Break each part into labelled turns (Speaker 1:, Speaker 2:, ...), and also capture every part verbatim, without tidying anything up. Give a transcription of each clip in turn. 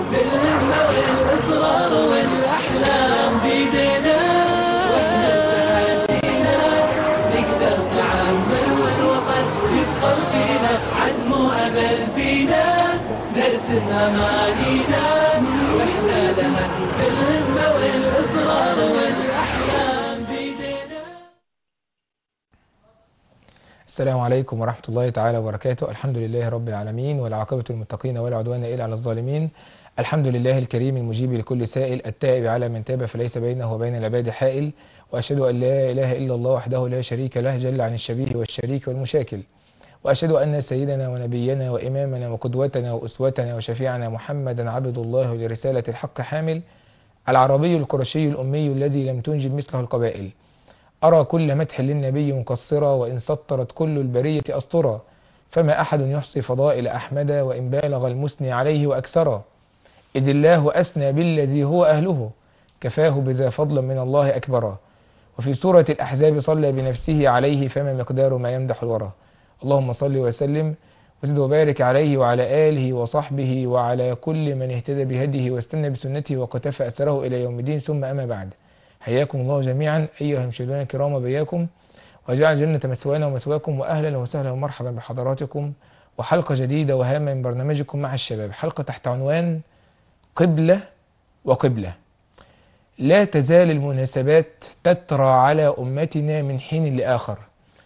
Speaker 1: بالهمة والإصرار والأحلام بيدينا، واحنا بأيدينا نقدر نعمر والوطن يدخل فينا، عزم وأمل فينا نرسم أمانينا، واحنا لها بالهمة والإصرار والأحلام بيدينا.
Speaker 2: السلام عليكم ورحمة الله تعالى وبركاته. الحمد لله رب العالمين، والعاقبة للمتقين ولا عدوان إلا على الظالمين. الحمد لله الكريم المجيب لكل سائل، التائب على من تاب فليس بينه وبين العباد حائل، وأشهد أن لا إله إلا الله وحده لا شريك له جل عن الشبيه والشريك والمشاكل، وأشهد أن سيدنا ونبينا وإمامنا وقدوتنا وأسوتنا وشفيعنا محمدا عبد الله لرسالة الحق حامل، العربي القرشي الأمي الذي لم تنجب مثله القبائل. أرى كل مدح للنبي مقصرا، وإن سطرت كل البرية أسطرا، فما أحد يحصي فضائل أحمد، وإن بالغ المثني عليه وأكثرا، إذ الله أثنى بالذي هو أهله، كفاه بذا فضلا من الله أكبرا. وفي سورة الأحزاب صلى بنفسه عليه، فما مقدار ما يمدح الورى. اللهم صل وسلم وزد وبارك عليه وعلى آله وصحبه وعلى كل من اهتدى بهديه واستنى بسنته وقتفى أثره إلى يوم الدين، ثم أما بعد. حياكم الله جميعا أيها المشاهدون الكرام بياكم، وجعل جنة مثوانا ومثواكم، وأهلا وسهلا ومرحبا بحضراتكم، وحلقة جديدة وهامة من برنامجكم مع الشباب، حلقة تحت عنوان قبلة وقبلة. لا تزال المناسبات تترى على أمتنا من حين لآخر،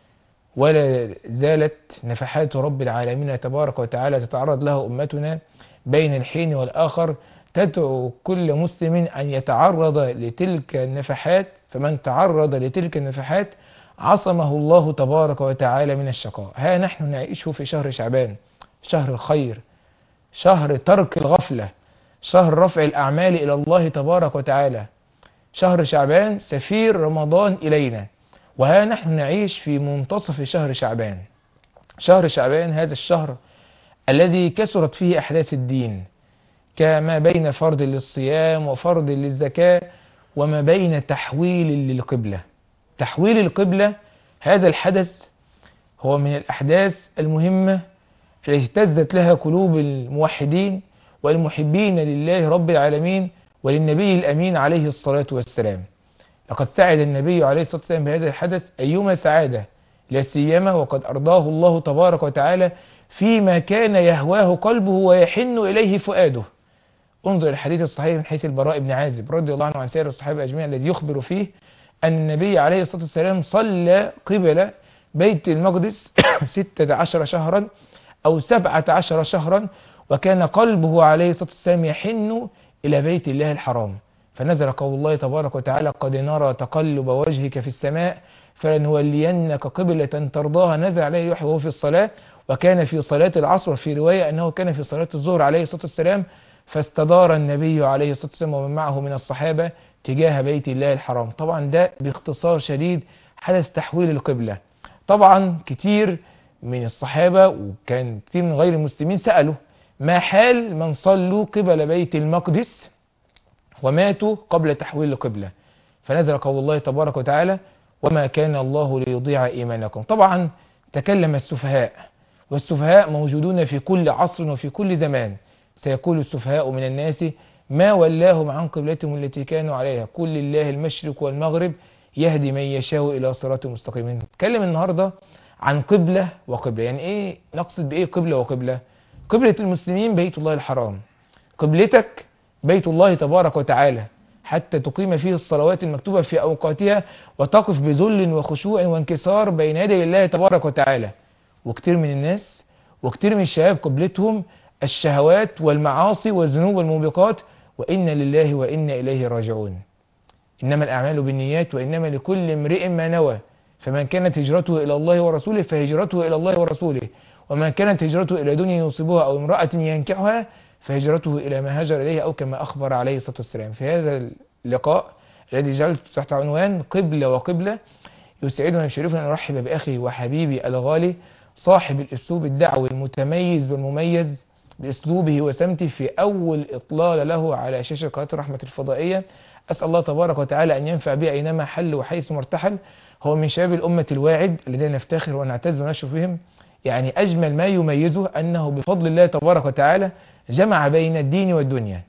Speaker 2: ولا زالت نفحات رب العالمين تبارك وتعالى تتعرض لها أمتنا بين الحين والآخر، تدعو كل مسلم أن يتعرض لتلك النفحات، فمن تعرض لتلك النفحات عصمه الله تبارك وتعالى من الشقاء. ها نحن نعيش في شهر شعبان، شهر الخير، شهر ترك الغفلة، شهر رفع الأعمال إلى الله تبارك وتعالى. شهر شعبان سفير رمضان إلينا، وها نحن نعيش في منتصف شهر شعبان. شهر شعبان هذا الشهر الذي كثرت فيه أحداث الدين، كما بين فرض للصيام وفرض للزكاة، وما بين تحويل للقبلة. تحويل القبلة هذا الحدث هو من الأحداث المهمة التي اهتزت لها قلوب الموحدين والمحبين لله رب العالمين وللنبي الأمين عليه الصلاة والسلام. لقد سعد النبي عليه الصلاة والسلام بهذا الحدث أيما سعادة، لا سيما وقد أرضاه الله تبارك وتعالى فيما كان يهواه قلبه ويحن إليه فؤاده. انظر الحديث الصحيح من حديث البراء بن عازب رضي الله عنه عن سائر الصحابة أجمعين، الذي يخبر فيه أن النبي عليه الصلاة والسلام صلى قبل بيت المقدس ستة عشر شهرا أو سبعة عشر شهرا، وكان قلبه عليه الصلاة والسلام يحن إلى بيت الله الحرام. فنزل قول الله تبارك وتعالى: قد نرى تقلب وجهك في السماء فلنولينك قبلة ترضاها. نزل عليه الوحي وهو في الصلاة، وكان في صلاة العصر، في رواية أنه كان في صلاة الظهر عليه الصلاة والسلام، فاستدار النبي عليه الصلاة والسلام ومن معه من الصحابة تجاه بيت الله الحرام. طبعا ده باختصار شديد حدث تحويل القبلة. طبعا كتير من الصحابة وكان كتير من غير المسلمين سألوا: ما حال من صلوا قبل بيت المقدس وماتوا قبل تحويل القبلة؟ فنزل قول الله تبارك وتعالى: وما كان الله ليضيع إيمانكم. طبعا تكلم السفهاء، والسفهاء موجودون في كل عصر وفي كل زمان. سيقول السفهاء من الناس: ما ولاهم عن قبلتهم التي كانوا عليها، قل لله المشرق والمغرب يهدي من يشاء إلى صراط مستقيم. نتكلم النهاردة عن قبلة وقبلة. يعني إيه؟ نقصد بإيه قبلة وقبلة؟ قبلة المسلمين بيت الله الحرام، قبلتك بيت الله تبارك وتعالى، حتى تقيم فيه الصلوات المكتوبة في أوقاتها، وتقف بذل وخشوع وانكسار بين يدي الله تبارك وتعالى. وكتير من الناس وكتير من الشباب قبلتهم الشهوات والمعاصي والذنوب والموبقات، وإن لله وإنا إليه راجعون. إنما الأعمال بالنيات وإنما لكل امرئ ما نوى، فمن كانت هجرته إلى الله ورسوله فهجرته إلى الله ورسوله، ومن كانت هجرته إلى دنيا يصيبها أو امرأة ينكحها فهجرته إلى ما هاجر إليه، أو كما أخبر عليه الصلاة والسلام. في هذا اللقاء الذي جعلته تحت عنوان قبلة وقبلة، يسعدنا ويشرفنا أن نرحب بأخي وحبيبي الغالي، صاحب الأسلوب الدعوي المتميز والمميز بأسلوبه وسمته، في أول إطلالة له على شاشة قناة رحمة الفضائية. أسأل الله تبارك وتعالى أن ينفع به أينما حل وحيث مرتحل. هو من شباب الأمة الواعد الذين نفتخر ونعتز ونشرف بهم. يعني أجمل ما يميزه أنه بفضل الله تبارك وتعالى جمع بين الدين والدنيا.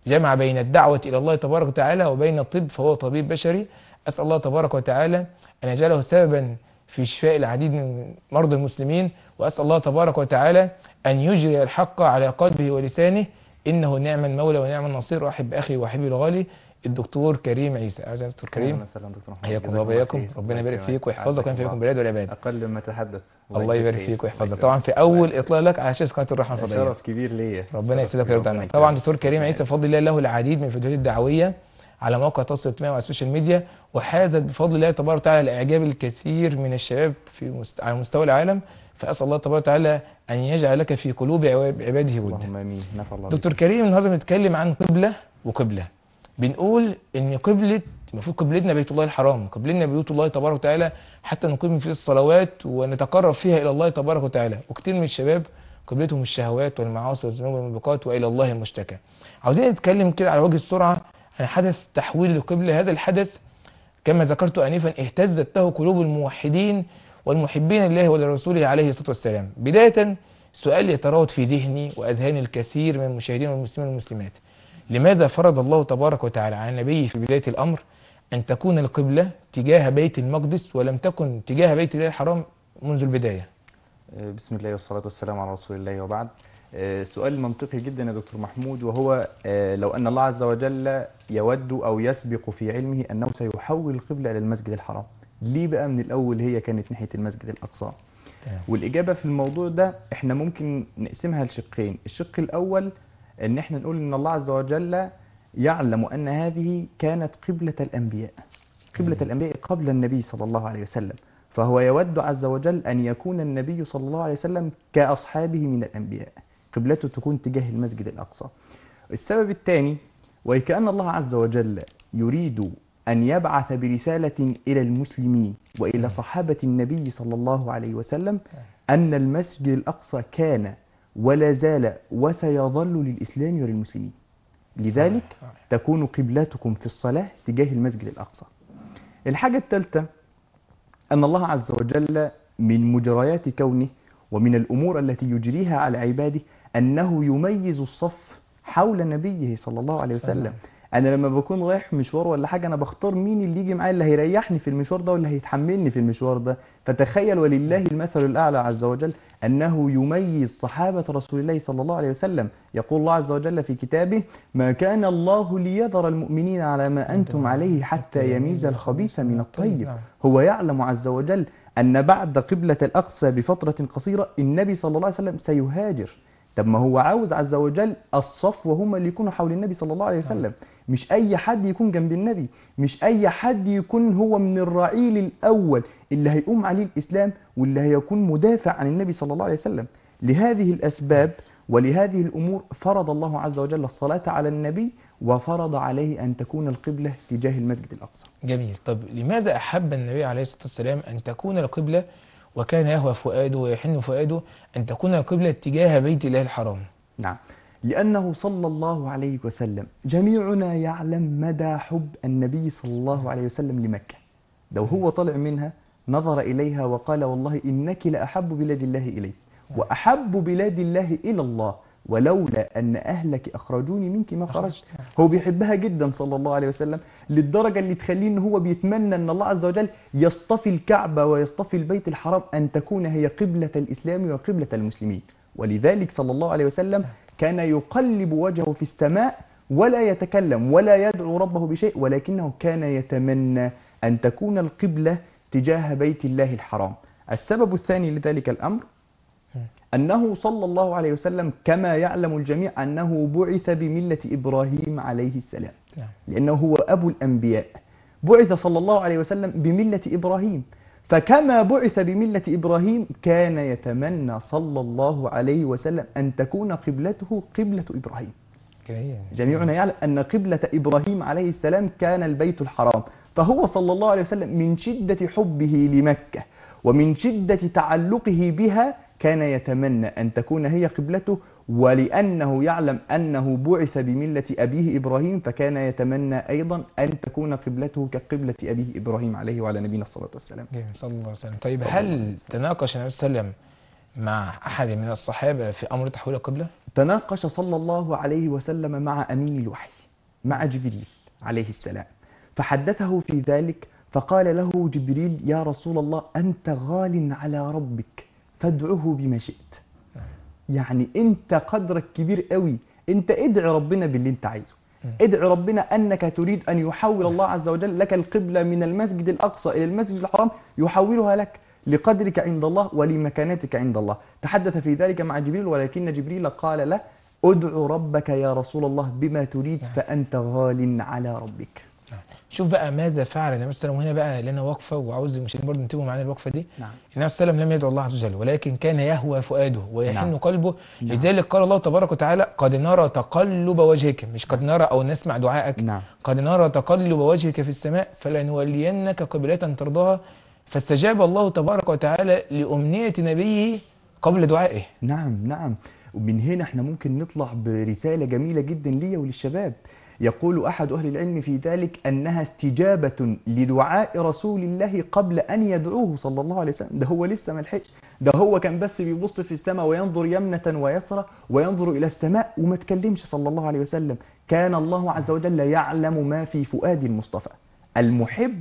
Speaker 2: جمع بين الدعوة إلى الله تبارك وتعالى وبين الطب، فهو طبيب بشري. أسأل الله تبارك وتعالى أن يجعله سببا في شفاء العديد من مرضى المسلمين، وأسأل الله تبارك وتعالى أن يجري الحق على قلبه ولسانه، إنه نعم المولى ونعم النصير. أحب أخي وحبيبي الغالي الدكتور كريم عيسى. أهلا دكتور كريم. حياكم الله وبياكم، ربنا يبارك فيك ويحفظك وينفع فيكم بالعباد والعباد.
Speaker 3: أقل ما تحدث.
Speaker 2: الله يبارك فيك ويحفظك. طبعا في أول إطلاق لك على شاشة قناة الرحمة الفضائية،
Speaker 3: شرف كبير ليا.
Speaker 2: ربنا يسعدك ويرضى عنك. طبعا دكتور كريم عيسى بفضل الله له العديد من الفيديوهات الدعوية على مواقع التواصل الاجتماعي وعلى السوشيال ميديا، وحازت بفضل الله تبارك وتعالى الاعجاب الكثير من الشباب في مست... على مستوى العالم. فاسال الله تبارك وتعالى ان يجعل لك في قلوب عباده ودا.
Speaker 3: اللهم امين. نفع الله.
Speaker 2: دكتور كريم، النهارده بنتكلم عن قبله وقبله. بنقول ان قبله المفروض قبلتنا بيت الله الحرام، قبلتنا بيوت الله تبارك وتعالى حتى نقيم فيه الصلوات ونتقرب فيها الى الله تبارك وتعالى. وكثير من الشباب قبلتهم الشهوات والمعاصي والذنوب والموبقات والى الله المشتكى. عاوزين نتكلم كده على وجه السرعه عن حدث تحويل القبلة. هذا الحدث كما ذكرت آنفا اهتزت له قلوب الموحدين والمحبين لله ولرسوله عليه الصلاة والسلام. بداية سؤال يتراود في ذهني وأذهان الكثير من المشاهدين والمسلمين والمسلمات: لماذا فرض الله تبارك وتعالى على النبي في بداية الأمر أن تكون القبلة تجاه بيت المقدس ولم تكن تجاه بيت الله الحرام منذ البداية؟
Speaker 3: بسم الله والصلاة والسلام على رسول الله وبعد. سؤال منطقي جدا يا دكتور محمود، وهو لو أن الله عز وجل يود أو يسبق في علمه أنه سيحول القبلة إلى المسجد الحرام، ليه بقى من الأول هي كانت ناحية المسجد الأقصى؟ والإجابة في الموضوع ده احنا ممكن نقسمها لشقين. الشق الأول أن احنا نقول أن الله عز وجل يعلم أن هذه كانت قبلة الأنبياء، قبلة الأنبياء قبل النبي صلى الله عليه وسلم، فهو يود عز وجل أن يكون النبي صلى الله عليه وسلم كأصحابه من الأنبياء، قبلته تكون تجاه المسجد الأقصى. السبب الثاني، وكأن الله عز وجل يريد أن يبعث برسالة إلى المسلمين وإلى صحابة النبي صلى الله عليه وسلم أن المسجد الأقصى كان ولا زال وسيظل للإسلام وللمسلمين، لذلك تكون قبلتكم في الصلاة تجاه المسجد الأقصى. الحاجة الثالثة أن الله عز وجل من مجريات كونه ومن الأمور التي يجريها على عباده أنه يميز الصف حول نبيه صلى الله عليه وسلم. أنا لما بكون رايح مشوار ولا حاجة أنا بختار مين اللي يجي معايا، اللي هيريحني في المشوار ده واللي هيتحملني في المشوار ده. فتخيل ولله المثل الأعلى عز وجل أنه يميز صحابة رسول الله صلى الله عليه وسلم. يقول الله عز وجل في كتابه: ما كان الله ليذر المؤمنين على ما أنتم عليه حتى يميز الخبيث من الطيب. هو يعلم عز وجل أن بعد قبلة الأقصى بفترة قصيرة النبي صلى الله عليه وسلم سيهاجر. طب ما هو عاوز عز وجل الصف وهم اللي يكونوا حول النبي صلى الله عليه وسلم، مش أي حد يكون جنب النبي، مش أي حد يكون هو من الرعيل الأول اللي هيقوم عليه الإسلام واللي هيكون مدافع عن النبي صلى الله عليه وسلم. لهذه الأسباب ولهذه الأمور فرض الله عز وجل الصلاة على النبي وفرض عليه أن تكون القبلة تجاه المسجد الأقصى.
Speaker 2: جميل. طب لماذا أحب النبي عليه الصلاة والسلام أن تكون القبلة وكان يهوى فؤاده ويحن فؤاده أن تكون القبلة تجاه بيت الله الحرام؟
Speaker 3: نعم، لأنه صلى الله عليه وسلم جميعنا يعلم مدى حب النبي صلى الله عليه وسلم لمكة. لو هو طلع منها نظر إليها وقال: والله إنك لأحب بلاد الله إلي وأحب بلاد الله إلى الله، ولولا أن أهلك أخرجوني منك ما خرجت. هو بيحبها جدا صلى الله عليه وسلم للدرجة اللي تخليه إن هو بيتمنى أن الله عز وجل يصطفي الكعبة ويصطفي البيت الحرام أن تكون هي قبلة الإسلام وقبلة المسلمين. ولذلك صلى الله عليه وسلم كان يقلب وجهه في السماء ولا يتكلم ولا يدعو ربه بشيء، ولكنه كان يتمنى أن تكون القبلة تجاه بيت الله الحرام. السبب الثاني لذلك الأمر أنه صلى الله عليه وسلم كما يعلم الجميع أنه بعث بملة إبراهيم عليه السلام، لأنه هو أبو الأنبياء. بعث صلى الله عليه وسلم بملة إبراهيم، فكما بعث بملة إبراهيم كان يتمنى صلى الله عليه وسلم أن تكون قبلته قبلة إبراهيم. جميعنا يعلم أن قبلة إبراهيم عليه السلام كان البيت الحرام، فهو صلى الله عليه وسلم من شدة حبه لمكة ومن شدة تعلقه بها كان يتمنى أن تكون هي قبلته، ولأنه يعلم أنه بعث بملة أبيه إبراهيم فكان يتمنى أيضا أن تكون قبلته كقبلة أبيه إبراهيم عليه وعلى نبينا الصلاة والسلام.
Speaker 2: صلى الله عليه وسلم. طيب هل تناقش النبي صلى الله عليه وسلم مع أحد من الصحابة في أمر تحويل القبلة؟
Speaker 3: تناقش صلى الله عليه وسلم مع أمين الوحي مع جبريل عليه السلام، فحدثه في ذلك فقال له جبريل: يا رسول الله أنت غال على ربك فادعه بما شئت. يعني أنت قدرك كبير قوي، أنت ادعي ربنا باللي أنت عايزه، ادعي ربنا أنك تريد أن يحول الله عز وجل لك القبلة من المسجد الأقصى إلى المسجد الحرام، يحولها لك لقدرك عند الله ولمكانتك عند الله. تحدث في ذلك مع جبريل، ولكن جبريل قال له: ادعو ربك يا رسول الله بما تريد فأنت غال على ربك.
Speaker 2: شوف بقى ماذا فعل النبي صلى الله عليه وسلم. وهنا بقى لنا وقفه، وعاوز المشاهدين برضه ينتبهوا معانا الوقفه دي.
Speaker 3: نعم.
Speaker 2: النبي صلى الله عليه وسلم لم يدعو الله عز وجل، ولكن كان يهوى فؤاده ويحن
Speaker 3: نعم.
Speaker 2: قلبه.
Speaker 3: نعم.
Speaker 2: لذلك قال الله تبارك وتعالى: قد نرى تقلب وجهك، مش قد نرى او نسمع دعائك.
Speaker 3: نعم.
Speaker 2: قد نرى تقلب وجهك في السماء فلنولينك قبلة ترضاها. فاستجاب الله تبارك وتعالى لأمنية نبيه قبل دعائه.
Speaker 3: نعم نعم. ومن هنا احنا ممكن نطلع برسالة جميلة جدا لي وللشباب. يقول أحد أهل العلم في ذلك أنها استجابة لدعاء رسول الله قبل أن يدعوه صلى الله عليه وسلم. ده هو لسه ما لحقش، ده هو كان بس بيبص في السماء وينظر يمنة ويسرى وينظر إلى السماء وما تكلمش صلى الله عليه وسلم. كان الله عز وجل يعلم ما في فؤاد المصطفى. المحب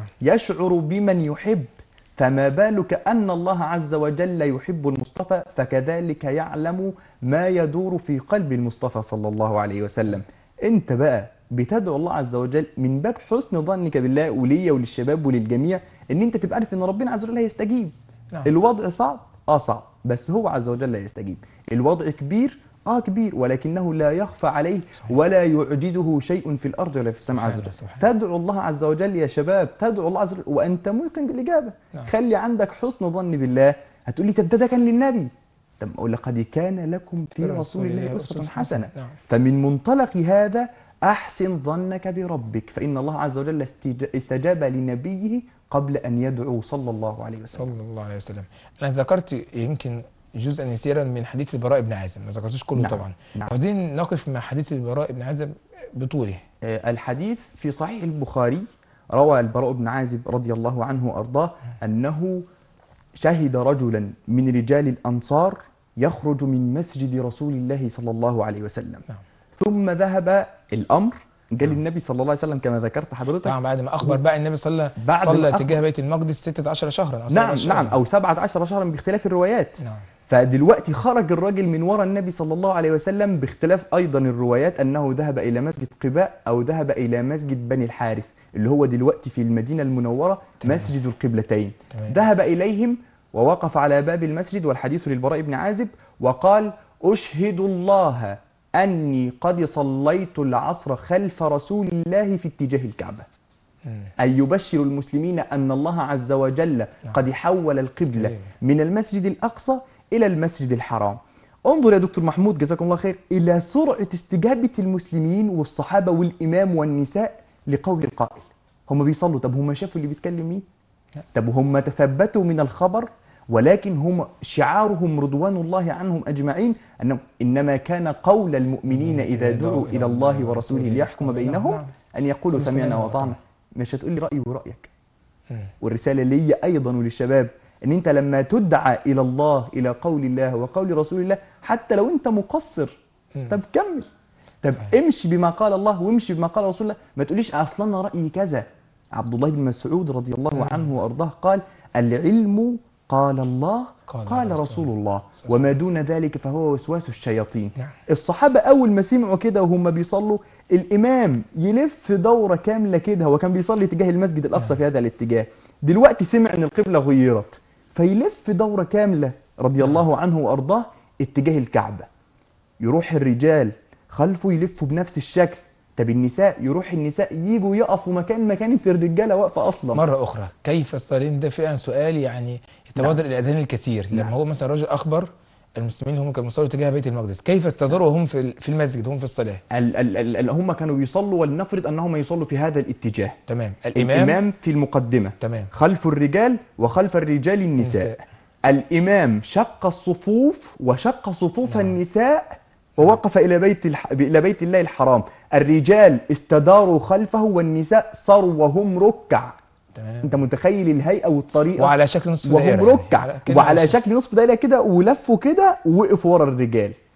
Speaker 3: يشعر بمن يحب، فما بالك أن الله عز وجل يحب المصطفى، فكذلك يعلم ما يدور في قلب المصطفى صلى الله عليه وسلم. انت بقى بتدعو الله عز وجل من باب حسن ظنك بالله، وليا وللشباب وللجميع، ان انت تبقى عارف ان ربنا عز وجل هيستجيب.
Speaker 2: نعم.
Speaker 3: الوضع صعب، اه صعب، بس هو عز وجل يستجيب. الوضع كبير، اه كبير، ولكنه لا يخفى عليه ولا يعجزه شيء في الارض ولا في السماء عز وجل. تدعو الله عز وجل يا شباب، تدعو الله عز وجل وانت موقن بالاجابه.
Speaker 2: نعم.
Speaker 3: خلي عندك حسن ظن بالله. هتقول لي طب ده كان للنبي، طب اقول لقد كان لكم في رسول الله اسوه حسنه.
Speaker 2: نعم.
Speaker 3: فمن منطلق هذا احسن ظنك بربك، فان الله عز وجل استجاب لنبيه قبل ان يدعو صلى الله عليه وسلم.
Speaker 2: صلى الله عليه وسلم. انا ذكرت يمكن جزءا يسيرا من حديث البراء بن عازب، ما ذكرتوش كله.
Speaker 3: نعم.
Speaker 2: طبعا.
Speaker 3: نعم.
Speaker 2: عاوزين نقف مع حديث البراء بن عازب بطوله.
Speaker 3: آه، الحديث في صحيح البخاري. روى البراء بن عازب رضي الله عنه وارضاه انه شهد رجلا من رجال الانصار يخرج من مسجد رسول الله صلى الله عليه وسلم.
Speaker 2: نعم.
Speaker 3: ثم ذهب الامر قال
Speaker 2: نعم.
Speaker 3: النبي صلى الله عليه وسلم كما ذكرت حضرتك.
Speaker 2: طبعا بعد ما اخبر بقى النبي صلى الله
Speaker 3: بعد
Speaker 2: صلى
Speaker 3: ما
Speaker 2: تجاه
Speaker 3: أخبر.
Speaker 2: بيت المقدس ستة عشر شهرا أو
Speaker 3: نعم
Speaker 2: سبعة
Speaker 3: نعم
Speaker 2: شهرا.
Speaker 3: او سبعة عشر شهرا باختلاف الروايات.
Speaker 2: نعم.
Speaker 3: فدلوقتي خرج الراجل من وراء النبي صلى الله عليه وسلم باختلاف ايضا الروايات، انه ذهب الى مسجد قباء او ذهب الى مسجد بني الحارث اللي هو دلوقتي في المدينة المنورة.
Speaker 2: تمام.
Speaker 3: مسجد القبلتين.
Speaker 2: تمام.
Speaker 3: ذهب اليهم ووقف على باب المسجد، والحديث للبراء بن عازب، وقال: أشهد الله أني قد صليت العصر خلف رسول الله في اتجاه الكعبة.
Speaker 2: مم.
Speaker 3: أي يبشر المسلمين أن الله عز وجل
Speaker 2: نعم.
Speaker 3: قد حول القبلة
Speaker 2: أيوة.
Speaker 3: من المسجد الأقصى إلى المسجد الحرام. انظر يا دكتور محمود جزاكم الله خير إلى سرعة استجابة المسلمين والصحابة والإمام والنساء لقول القائل. هم بيصلوا، طب هم شافوا اللي بيتكلم مين؟
Speaker 2: لا.
Speaker 3: طب هم تثبتوا من الخبر، ولكن هم شعارهم رضوان الله عنهم أجمعين أنه إنما كان قول المؤمنين إذا دعوا إلى الله ورسوله ليحكم بينهم
Speaker 2: نعم.
Speaker 3: أن يقولوا
Speaker 2: قل
Speaker 3: سمعنا
Speaker 2: سمعنا
Speaker 3: وأطعنا.
Speaker 2: وأطعنا.
Speaker 3: مش هتقول لي رأيي ورأيك.
Speaker 2: مم.
Speaker 3: والرسالة لي أيضا وللشباب أن أنت لما تدعى إلى الله، إلى قول الله وقول رسول الله، حتى لو أنت مقصر،
Speaker 2: مم.
Speaker 3: طب كمل، طب امشي بما قال الله وامشي بما قال رسول الله. ما تقوليش أصلا أنا رأيي كذا. عبد الله بن مسعود رضي الله
Speaker 2: مم.
Speaker 3: عنه وأرضاه قال: العلم قال الله
Speaker 2: قال
Speaker 3: قال
Speaker 2: رسول
Speaker 3: رسول الله،
Speaker 2: الله.
Speaker 3: وما دون ذلك فهو وسواس الشياطين.
Speaker 2: نعم.
Speaker 3: الصحابة أول ما سمعوا كده وهم بيصلوا، الإمام يلف دورة كاملة كده، هو كان بيصلي تجاه المسجد الأقصى
Speaker 2: نعم.
Speaker 3: في هذا الاتجاه، دلوقتي سمع أن القبلة غيرت، فيلف دورة كاملة رضي الله عنه وأرضاه اتجاه الكعبة. يروح الرجال خلفه يلفوا بنفس الشكل. طب النساء، يروح النساء يجوا يقفوا مكان ما كانت الرجالة واقفة أصلا.
Speaker 2: مرة أخرى، كيف الصليم ده فعلا سؤال يعني يتبادر إلى أذهان الكثير. لما
Speaker 3: نعم.
Speaker 2: هو مثلا رجل أخبر المسلمين هم كانوا بيصلوا تجاه بيت المقدس، كيف استداروا وهم في في المسجد هم في الصلاة؟
Speaker 3: ال ال ال هم كانوا بيصلوا، ولنفرض أنهم يصلوا في هذا الاتجاه.
Speaker 2: تمام. الإمام,
Speaker 3: الإمام في المقدمة،
Speaker 2: تمام،
Speaker 3: خلف الرجال وخلف الرجال النساء.
Speaker 2: النساء.
Speaker 3: الإمام شق الصفوف وشق صفوف
Speaker 2: نعم.
Speaker 3: النساء ووقف إلى بيت الح... إلى بيت الله الحرام. الرجال استداروا خلفه والنساء صاروا وهم ركع.
Speaker 2: تمام.
Speaker 3: أنت متخيل الهيئة والطريقة؟
Speaker 2: وعلى شكل نصف دائرة
Speaker 3: وهم
Speaker 2: يعني.
Speaker 3: ركع
Speaker 2: على كده
Speaker 3: وعلى
Speaker 2: نصف.
Speaker 3: شكل نصف دائرة كده، ولفوا كده ووقفوا ورا الرجال.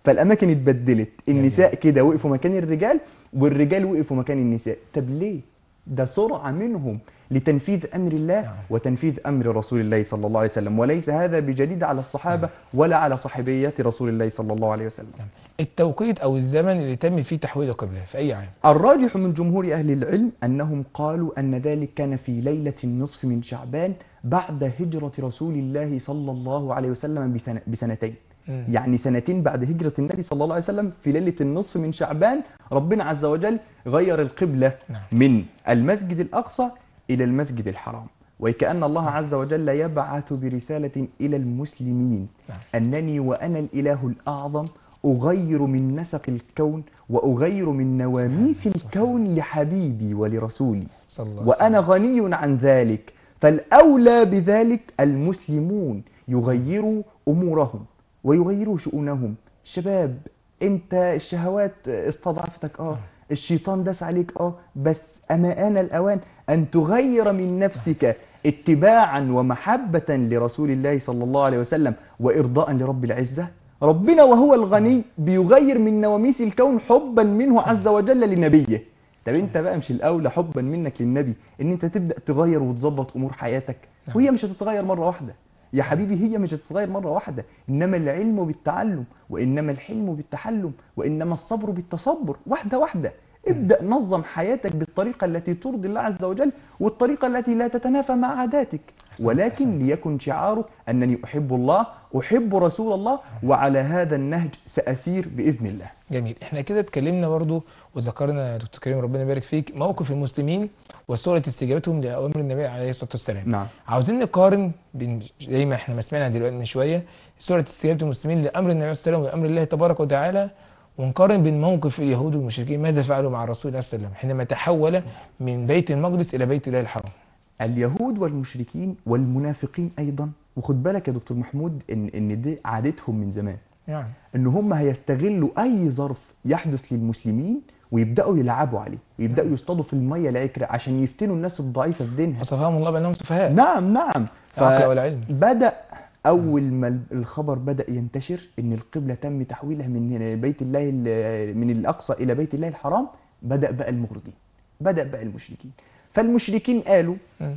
Speaker 3: فالاماكن اتبدلت، النساء كده وقفوا مكان الرجال والرجال وقفوا مكان النساء. طب ليه؟ ده سرعه منهم لتنفيذ امر الله
Speaker 2: نعم.
Speaker 3: وتنفيذ امر رسول الله صلى الله عليه وسلم، وليس هذا بجديد على الصحابه ولا على صحابيات رسول الله صلى الله عليه وسلم.
Speaker 2: التوقيت او الزمن اللي تم فيه تحويل القبلة في اي عام؟
Speaker 3: الراجح من جمهور أهل العلم أنهم قالوا أن ذلك كان في ليلة النصف من شعبان بعد هجرة رسول الله صلى الله عليه وسلم بسنة بسنتين.
Speaker 2: مم.
Speaker 3: يعني سنتين بعد هجرة النبي صلى الله عليه وسلم في ليلة النصف من شعبان ربنا عز وجل غير القبلة
Speaker 2: نعم.
Speaker 3: من المسجد الأقصى إلى المسجد الحرام، وكأن الله عز وجل يبعث برسالة إلى المسلمين
Speaker 2: نعم.
Speaker 3: أنني وأنا الإله الأعظم أغير من نسق الكون وأغير من نواميس
Speaker 2: سبحان الله.
Speaker 3: الكون لحبيبي ولرسولي،
Speaker 2: صلى الله عليه
Speaker 3: وأنا
Speaker 2: وسلم.
Speaker 3: غني عن ذلك. فالأولى بذلك المسلمون يغيروا أمورهم ويغيروا شؤونهم. شباب، أنت الشهوات استضعفتك آه الشيطان داس عليك آه بس أما آن الأوان أن تغير من نفسك اتباعا ومحبة لرسول الله صلى الله عليه وسلم وإرضاء لرب العزة. ربنا وهو الغني بيغير من نواميس الكون حبا منه عز وجل لنبيه. طب انت بقى مش الاولى حبا منك للنبي ان انت تبدا تغير وتظبط امور حياتك؟ وهي مش هتتغير مره واحده يا حبيبي، هي مش هتتغير مره واحده. انما العلم بالتعلم، وانما الحلم بالتحلم، وانما الصبر بالتصبر، واحده واحده. ابدا نظم حياتك بالطريقه التي ترضي الله عز وجل والطريقه التي لا تتنافى مع عاداتك، ولكن ليكن شعارك انني احب الله احب رسول الله وعلى هذا النهج ساسير باذن الله.
Speaker 2: جميل. احنا كده اتكلمنا برضو وذكرنا يا دكتور كريم ربنا يبارك فيك موقف المسلمين وسورة استجابتهم لاوامر النبي عليه الصلاه والسلام.
Speaker 3: نعم.
Speaker 2: عاوزين نقارن بين زي ما احنا ما سمعنا دلوقتي من شويه سورة استجابه المسلمين لامر النبي عليه الصلاه والسلام وامر الله تبارك وتعالى، ونقارن بين موقف اليهود والمشركين ماذا فعلوا مع الرسول صلى الله عليه وسلم حينما تحول من بيت المقدس الى بيت الله الحرام.
Speaker 3: اليهود والمشركين والمنافقين ايضا، وخد بالك يا دكتور محمود ان ان دي عادتهم من زمان،
Speaker 2: يعني
Speaker 3: ان هم هيستغلوا اي ظرف يحدث للمسلمين ويبداوا يلعبوا عليه ويبداوا يصطادوا في الميه العكره عشان يفتنوا الناس الضعيفه في دينها.
Speaker 2: وصفهم الله بانهم سفهاء.
Speaker 3: نعم نعم.
Speaker 2: عقل ولا علم.
Speaker 3: بدأ أول ما الخبر بدأ ينتشر إن القبلة تم تحويلها من بيت الله من الأقصى إلى بيت الله الحرام، بدأ بقى المغرضين، بدأ بقى المشركين. فالمشركين قالوا
Speaker 2: م.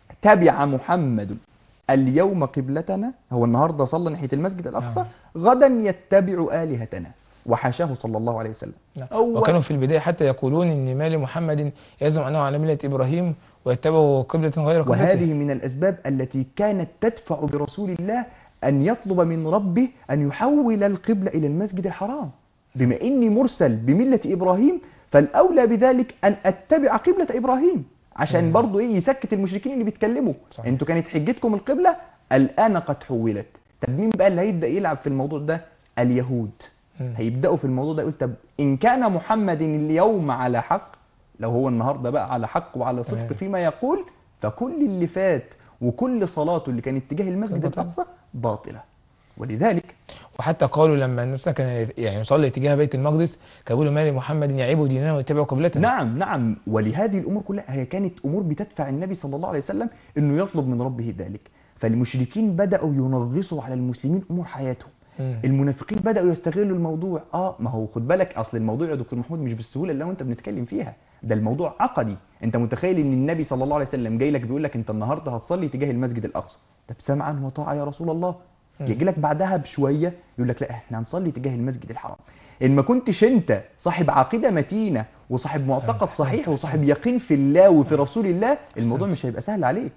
Speaker 3: تبع محمد اليوم قبلتنا، هو النهارده صلى ناحية المسجد الأقصى،
Speaker 2: نعم.
Speaker 3: غدا يتبع آلهتنا، وحاشاه صلى الله عليه وسلم.
Speaker 2: نعم.
Speaker 3: أول
Speaker 2: وكانوا في البداية حتى يقولون إن ما لمحمد يزعم أنه على ملة إبراهيم ويتبع قبلة غير قبلته.
Speaker 3: وهذه من الأسباب التي كانت تدفع برسول الله أن يطلب من ربه أن يحول القبلة إلى المسجد الحرام. بما إني مرسل بملة إبراهيم فالأولى بذلك أن أتبع قبلة إبراهيم، عشان
Speaker 2: مم.
Speaker 3: برضو إيه يسكت المشركين اللي بيتكلموا.
Speaker 2: صحيح.
Speaker 3: أنتوا كانت حجتكم القبلة، الآن قد حولت. طب مين بقى اللي هيبدأ يلعب في الموضوع ده؟ اليهود.
Speaker 2: مم.
Speaker 3: هيبدأوا في الموضوع ده يقول طب إن كان محمد اليوم على حق، لو هو النهاردة بقى على حق وعلى صدق
Speaker 2: تمام.
Speaker 3: فيما يقول، فكل اللي فات وكل صلاته اللي كانت اتجاه المسجد
Speaker 2: باطلة.
Speaker 3: الأقصى باطلة. ولذلك
Speaker 2: وحتى قالوا لما النبي كان يعني يصلي اتجاه بيت المقدس كانوا بيقولوا ما لمحمد يعيب ديننا ويتبع قبلتنا.
Speaker 3: نعم نعم. ولهذه الأمور كلها هي كانت أمور بتدفع النبي صلى الله عليه وسلم إنه يطلب من ربه ذلك. فالمشركين بدأوا ينغصوا على المسلمين أمور حياتهم.
Speaker 2: مم.
Speaker 3: المنافقين بدأوا يستغلوا الموضوع. اه ما هو خد بالك اصل الموضوع يا دكتور محمود مش بالسهوله اللي انت بنتكلم فيها، ده الموضوع عقدي. انت متخيل ان النبي صلى الله عليه وسلم جاي لك بيقول لك انت النهارده هتصلي تجاه المسجد الاقصى، طب سمعا وطاعه يا رسول الله.
Speaker 2: مم.
Speaker 3: يجي لك بعدها بشويه يقول لك لا احنا هنصلي تجاه المسجد الحرام. ان ما كنتش انت صاحب عقيده متينه وصاحب معتقد
Speaker 2: أحسنت،
Speaker 3: صحيح
Speaker 2: أحسنت.
Speaker 3: وصاحب يقين في الله وفي رسول الله، الموضوع
Speaker 2: أحسنت.
Speaker 3: مش هيبقى سهل عليك.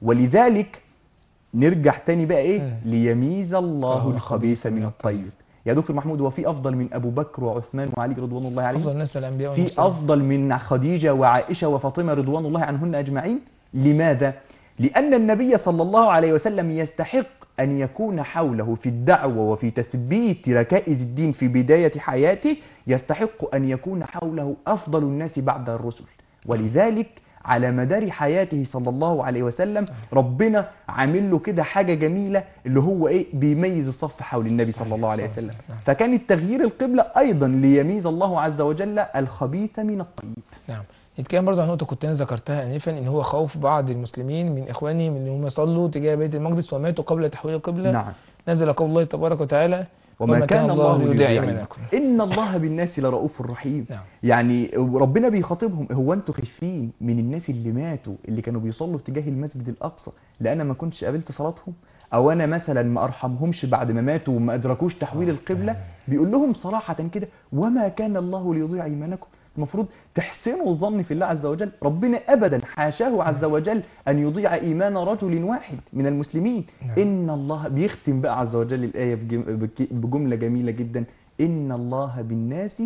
Speaker 3: ولذلك نرجع تاني بقى ايه؟
Speaker 2: مم.
Speaker 3: ليميز الله
Speaker 2: الله
Speaker 3: الخبيث من الطيب. يا دكتور محمود، وفي افضل من ابو بكر وعثمان وعلي رضوان الله عليهم؟
Speaker 2: أفضل الناس من الأنبياء
Speaker 3: في
Speaker 2: والمرسلين.
Speaker 3: افضل من خديجه وعائشه وفاطمه رضوان الله عنهن اجمعين. لماذا؟ لان النبي صلى الله عليه وسلم يستحق ان يكون حوله في الدعوه وفي تثبيت ركائز الدين في بدايه حياته، يستحق ان يكون حوله افضل الناس بعد الرسل. ولذلك على مدار حياته صلى الله عليه وسلم ربنا عامل له كده حاجة جميلة اللي هو ايه؟ بيميز الصف حول النبي صلى الله عليه وسلم. فكان التغيير القبلة ايضا ليميز الله عز وجل الخبيث من الطيب.
Speaker 2: نعم. نتكلم برضه عن نقطة كنت أنا ذكرتها آنفا، إن هو خوف بعض المسلمين من إخوانهم إن هم صلوا تجاه بيت المقدس وماتوا قبل تحويل القبلة.
Speaker 3: نعم.
Speaker 2: نزل قول الله تبارك وتعالى
Speaker 3: وما كان الله ليضيع
Speaker 2: إيمانكم.
Speaker 3: إيمانكم إن الله بالناس لرؤوف رحيم.
Speaker 2: نعم.
Speaker 3: يعني ربنا بيخاطبهم، هو انتوا خايفين من الناس اللي ماتوا اللي كانوا بيصلوا اتجاه المسجد الأقصى لأن أنا ما كنتش قابلت صلاتهم، أو أنا مثلا ما أرحمهمش بعد ما ماتوا وما أدركوش تحويل القبلة؟ بيقول لهم صراحة كده وما كان الله ليضيع إيمانكم. المفروض تحسنوا الظن في الله عز وجل. ربنا أبدا حاشاه عز وجل أن يضيع إيمان رجل واحد من المسلمين.
Speaker 2: نعم.
Speaker 3: إن الله بيختم بقى عز وجل الآية بجم- بجملة جميلة جدا: إن الله بالناس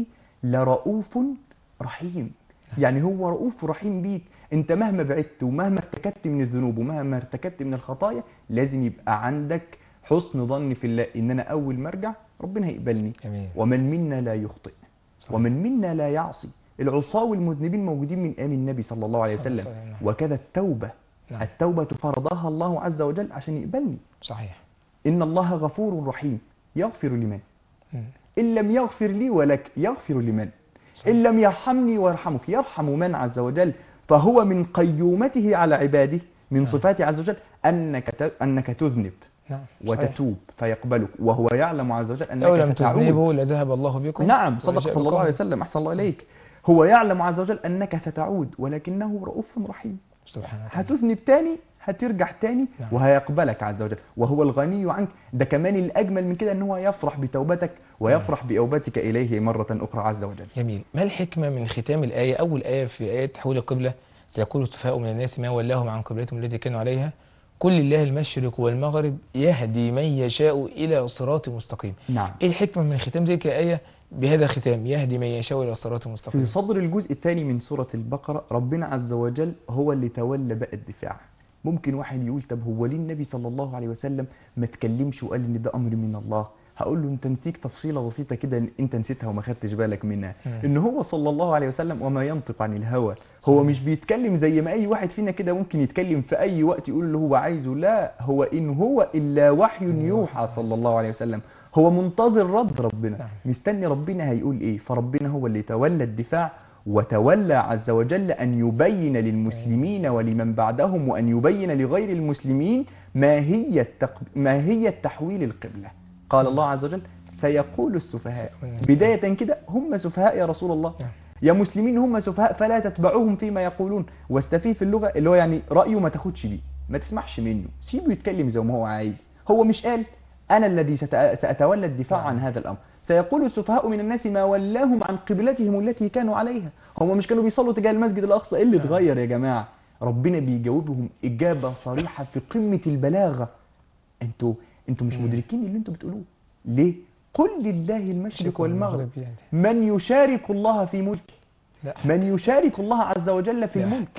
Speaker 3: لرؤوف رحيم. يعني هو رؤوف رحيم بيك. انت مهما بعدت ومهما ارتكبت من الذنوب ومهما ارتكبت من الخطايا لازم يبقى عندك حسن ظن في الله ان انا اول ما ارجع ربنا هيقبلني.
Speaker 2: جميل.
Speaker 3: ومن منا لا يخطئ
Speaker 2: صحيح.
Speaker 3: ومن منا لا يعصي. العصاة والمذنبين موجودين من ايام النبي صلى الله عليه
Speaker 2: صلى الله
Speaker 3: وسلم.
Speaker 2: عليه وسلم.
Speaker 3: وكذا التوبة.
Speaker 2: نعم.
Speaker 3: التوبة فرضها الله عز وجل عشان يقبلني.
Speaker 2: صحيح.
Speaker 3: ان الله غفور رحيم يغفر لمن
Speaker 2: مم.
Speaker 3: إن لم يغفر لي ولك يغفر لمن
Speaker 2: صحيح.
Speaker 3: إن لم يرحمني ويرحمك يرحم من عز وجل. فهو من قيومته على عباده من
Speaker 2: نعم.
Speaker 3: صفاته عز وجل أنك ت- أنك تذنب
Speaker 2: نعم. صحيح.
Speaker 3: وتتوب فيقبلك، وهو يعلم عز وجل
Speaker 2: لو لم
Speaker 3: أنك ستعود.
Speaker 2: تذنبوا لذهب الله بكم.
Speaker 3: نعم صدق
Speaker 2: وجاء
Speaker 3: صلى الله
Speaker 2: بكم.
Speaker 3: عليه وسلم. أحسن الله إليك. هو يعلم عز وجل أنك ستعود ولكنه رؤوف رحيم.
Speaker 2: سبحانه وتعالى.
Speaker 3: هتذنب تاني هترجع تاني
Speaker 2: نعم.
Speaker 3: وهيقبلك عز وجل وهو الغني عنك. ده كمان الأجمل من كده أن هو يفرح بتوبتك ويفرح بأوبتك إليه مرة أخرى عز وجل.
Speaker 2: جميل. ما الحكمة من ختام الآية؟ أول آية في آية تحويل القبلة: سيقول السفهاء من الناس ما ولاهم عن قبلتهم التي كانوا عليها قل لله المشرق والمغرب يهدي من يشاء إلى صراط مستقيم.
Speaker 3: نعم.
Speaker 2: إيه الحكمة من ختام ذلك الآية بهذا الختام يهدي من يشاء إلى صراط مستقيم؟
Speaker 3: في صدر الجزء الثاني من سورة البقرة ربنا عز وجل هو اللي تولى بقى الدفاع. ممكن واحد يقول طب هو ليه النبي صلى الله عليه وسلم ما تكلمش وقال ان ده امر من الله؟ هقول له انت نسيك تفصيله بسيطه كده انت نسيتها وما خدتش بالك منها.
Speaker 2: مم.
Speaker 3: ان هو صلى الله عليه وسلم وما ينطق عن الهوى. هو مش بيتكلم زي ما اي واحد فينا كده ممكن يتكلم في اي وقت يقول اللي هو عايزه. لا، هو ان هو الا وحي يوحى صلى الله عليه وسلم. هو منتظر رد ربنا.
Speaker 2: نعم.
Speaker 3: مستني ربنا هيقول ايه. فربنا هو اللي تولى الدفاع وتولى عز وجل أن يبين للمسلمين ولمن بعدهم وأن يبين لغير المسلمين ماهية تق... ماهية تحويل القبلة. قال الله عز وجل سيقول السفهاء. بداية كده هم سفهاء يا رسول الله، يا مسلمين هم سفهاء فلا تتبعوهم فيما يقولون. والسفيه في اللغة اللي هو يعني رأيه ما تاخدش بيه، ما تسمعش منه، سيبه يتكلم زي ما هو عايز. هو مش قال أنا الذي ست... سأتولى الدفاع عن هذا الأمر. سيقول السفهاء من الناس ما ولاهم عن قبلتهم التي كانوا عليها. هم مش كانوا بيصلوا تجاه المسجد الأقصى؟ إيه اللي اتغير يا جماعة؟ ربنا بيجاوبهم إجابة صريحة في قمة البلاغة. انتوا انتوا مش مدركين اللي انتوا بتقولوه. ليه؟ قل لله المشرق والمغرب من يشارك الله في ملكه، من يشارك الله عز وجل في الملك.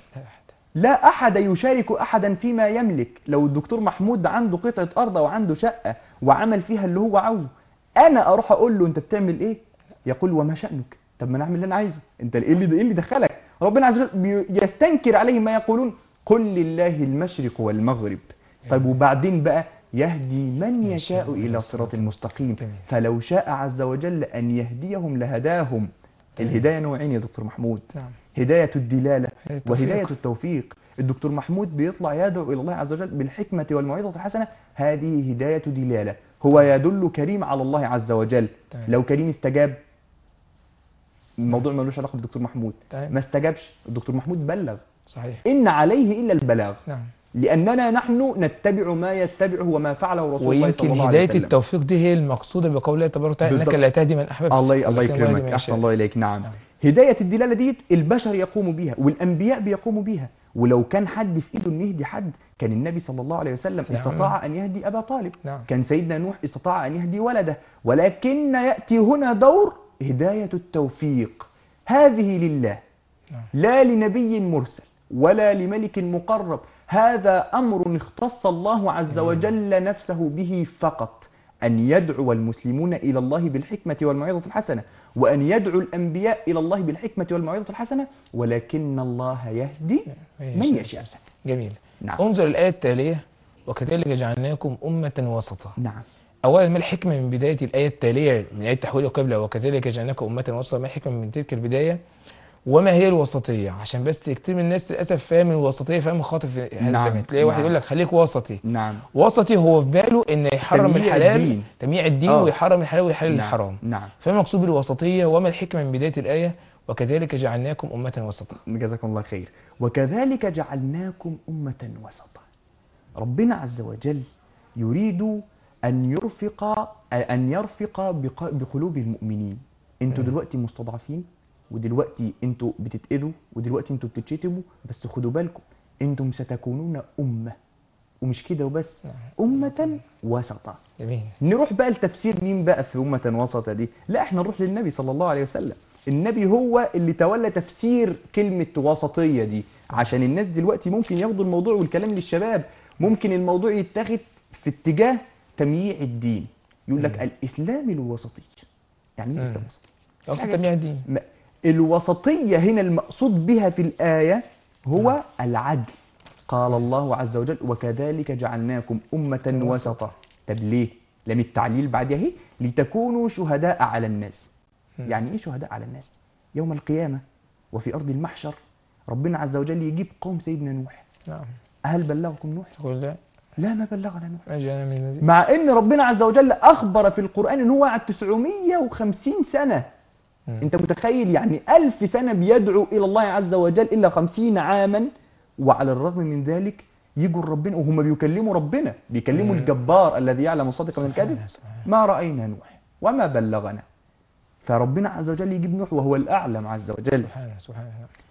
Speaker 3: لا أحد يشارك أحدا فيما يملك. لو الدكتور محمود عنده قطعة أرض وعنده شقة وعمل فيها اللي هو عاوزه، أنا أروح أقول له أنت بتعمل إيه؟ يقول وما شأنك؟ طب ما أنا أعمل اللي أنا عايزه، أنت إيه اللي إيه اللي دخلك؟ ربنا عز وجل يستنكر عليهم ما يقولون. قل لله المشرق والمغرب. طيب وبعدين بقى يهدي من يشاء إلى صراط مستقيم. فلو شاء عز وجل أن يهديهم لهداهم. الهداية نوعين يا دكتور محمود، هداية الدلالة وهداية التوفيق. الدكتور محمود بيطلع يدعو إلى الله عز وجل بالحكمة والموعظة الحسنة، هذه هداية دلالة. هو يدل كريم على الله عز وجل. لو كريم استجاب الموضوع ملوش علاقة بالدكتور محمود، ما استجابش الدكتور محمود بلغ.
Speaker 2: صحيح.
Speaker 3: إن عليه إلا البلاغ.
Speaker 2: نعم.
Speaker 3: لأننا نحن نتبع ما يتبعه وما فعله رسول الله صلى الله عليه وسلم.
Speaker 2: ويمكن هداية التوفيق دي هي المقصودة بقول الله تبارك وتعالى إنك لا تهدي من أحببت.
Speaker 3: الله الله يكرمك. أحسن الله إليك. نعم. نعم. هداية الدلالة دي البشر يقوموا بها والأنبياء بيقوموا بها. ولو كان حد في إيده إنه يهدي حد كان النبي صلى الله عليه وسلم نعم. استطاع أن يهدي أبا طالب. نعم. كان سيدنا نوح استطاع أن يهدي ولده. ولكن يأتي هنا دور هداية التوفيق. هذه لله. نعم. لا لنبي مرسل ولا لملك مقرب. هذا أمر اختص الله عز وجل نفسه به فقط، أن يدعو المسلمون إلى الله بالحكمة والموعظة الحسنة، وأن يدعو الأنبياء إلى الله بالحكمة والموعظة الحسنة، ولكن الله يهدي من يشاء.
Speaker 2: جميل. نعم. انظر الآية التالية وكذلك جعلناكم أمة وسطا.
Speaker 3: نعم.
Speaker 2: أولا ما الحكمة من بداية الآية التالية من آية تحويل القبلة وكذلك جعلناكم أمة وسطا؟ ما الحكمة من تلك البداية؟ وما هي الوسطيه؟ عشان بس كتير من الناس للاسف فاهم الوسطيه فاهم خاطئ في هذا
Speaker 3: نعم،
Speaker 2: الزمان. تلاقي واحد
Speaker 3: نعم.
Speaker 2: يقول لك خليك وسطي.
Speaker 3: نعم.
Speaker 2: وسطي هو في باله ان يحرم
Speaker 3: تمييع
Speaker 2: الحلال،
Speaker 3: الدين.
Speaker 2: تمييع الدين،
Speaker 3: آه.
Speaker 2: ويحرم الحلال ويحلل
Speaker 3: نعم،
Speaker 2: الحرام.
Speaker 3: نعم.
Speaker 2: فما المقصود بالوسطيه؟ وما الحكمه من بدايه الايه وكذلك جعلناكم امه وسطا؟
Speaker 3: جزاكم الله خير. وكذلك جعلناكم أمة وسطا. ربنا عز وجل يريد أن يرفق أن يرفق بق- بقلوب المؤمنين. انتوا
Speaker 2: مم.
Speaker 3: دلوقتي مستضعفين، ودلوقتي انتوا بتتأذوا، ودلوقتي انتوا بتتشتموا، بس خدوا بالكم انتم ستكونون أمة، ومش كده وبس، أمة وسطا.
Speaker 2: جميل.
Speaker 3: نروح بقى لتفسير مين بقى في أمة وسطة دي؟ لا، احنا نروح للنبي صلى الله عليه وسلم. النبي هو اللي تولى تفسير كلمة وسطية دي، عشان الناس دلوقتي ممكن ياخدوا الموضوع، والكلام للشباب ممكن الموضوع يتاخد في اتجاه تمييع الدين. يقول لك
Speaker 2: مم.
Speaker 3: الإسلام الوسطي. يعني ايه
Speaker 2: مم.
Speaker 3: الإسلام الوسطي؟
Speaker 2: اقصد تمييع الدين.
Speaker 3: م- الوسطية هنا المقصود بها في الآية هو
Speaker 2: نعم.
Speaker 3: العدل. قال الله عز وجل وكذلك جعلناكم أمة
Speaker 2: وسطا.
Speaker 3: وسطا. طب ليه؟ لم التعليل بعدها اهي، لتكونوا شهداء على الناس.
Speaker 2: مم.
Speaker 3: يعني ايه شهداء على الناس؟ يوم القيامة وفي أرض المحشر ربنا عز وجل يجيب قوم سيدنا نوح.
Speaker 2: نعم.
Speaker 3: هل بلغكم نوح؟
Speaker 2: تقول لا
Speaker 3: لا، ما بلغنا نوح.
Speaker 2: ما جاءنا من النبي.
Speaker 3: مع ان ربنا عز وجل أخبر في القرآن ان هو قعد تسعمية وخمسين سنة.
Speaker 2: مم.
Speaker 3: انت متخيل؟ يعني ألف سنة بيدعو إلى الله عز وجل إلا خمسين عاما، وعلى الرغم من ذلك يجوا ربنا وهم بيكلموا ربنا، بيكلموا
Speaker 2: مم.
Speaker 3: الجبار الذي يعلم الصادق من الكاذب.
Speaker 2: سبحانه سبحانه.
Speaker 3: ما رأينا نوح وما بلغنا. فربنا عز وجل يجيب نوح وهو الأعلم عز وجل.
Speaker 2: سبحانه سبحانه.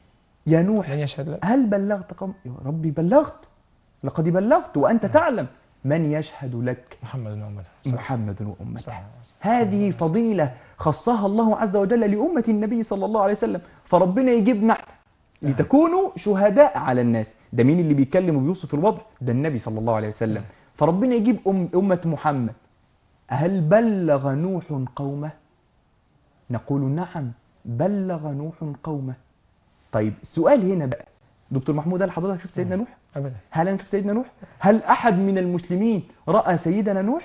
Speaker 3: يا نوح
Speaker 2: من يشهد له؟
Speaker 3: هل بلغت قوم؟ يا ربي بلغت، لقد بلغت وأنت تعلم. من يشهد لك؟
Speaker 2: محمد وأمته.
Speaker 3: محمد وأمته.
Speaker 2: صح.
Speaker 3: هذه فضيلة خصها الله عز وجل لأمة النبي صلى الله عليه وسلم. فربنا يجيبنا لتكونوا شهداء على الناس. ده مين اللي بيتكلم وبيوصف الوضع؟ ده النبي صلى الله عليه وسلم. فربنا يجيب أم أمة محمد. هل بلغ نوح قومه؟ نقول نعم، بلغ نوح قومه. طيب السؤال هنا بقى، دكتور محمود، هل حضرتك شفت سيدنا نوح؟
Speaker 2: أبدا.
Speaker 3: هل أنا شفت سيدنا نوح؟ هل أحد من المسلمين رأى سيدنا نوح؟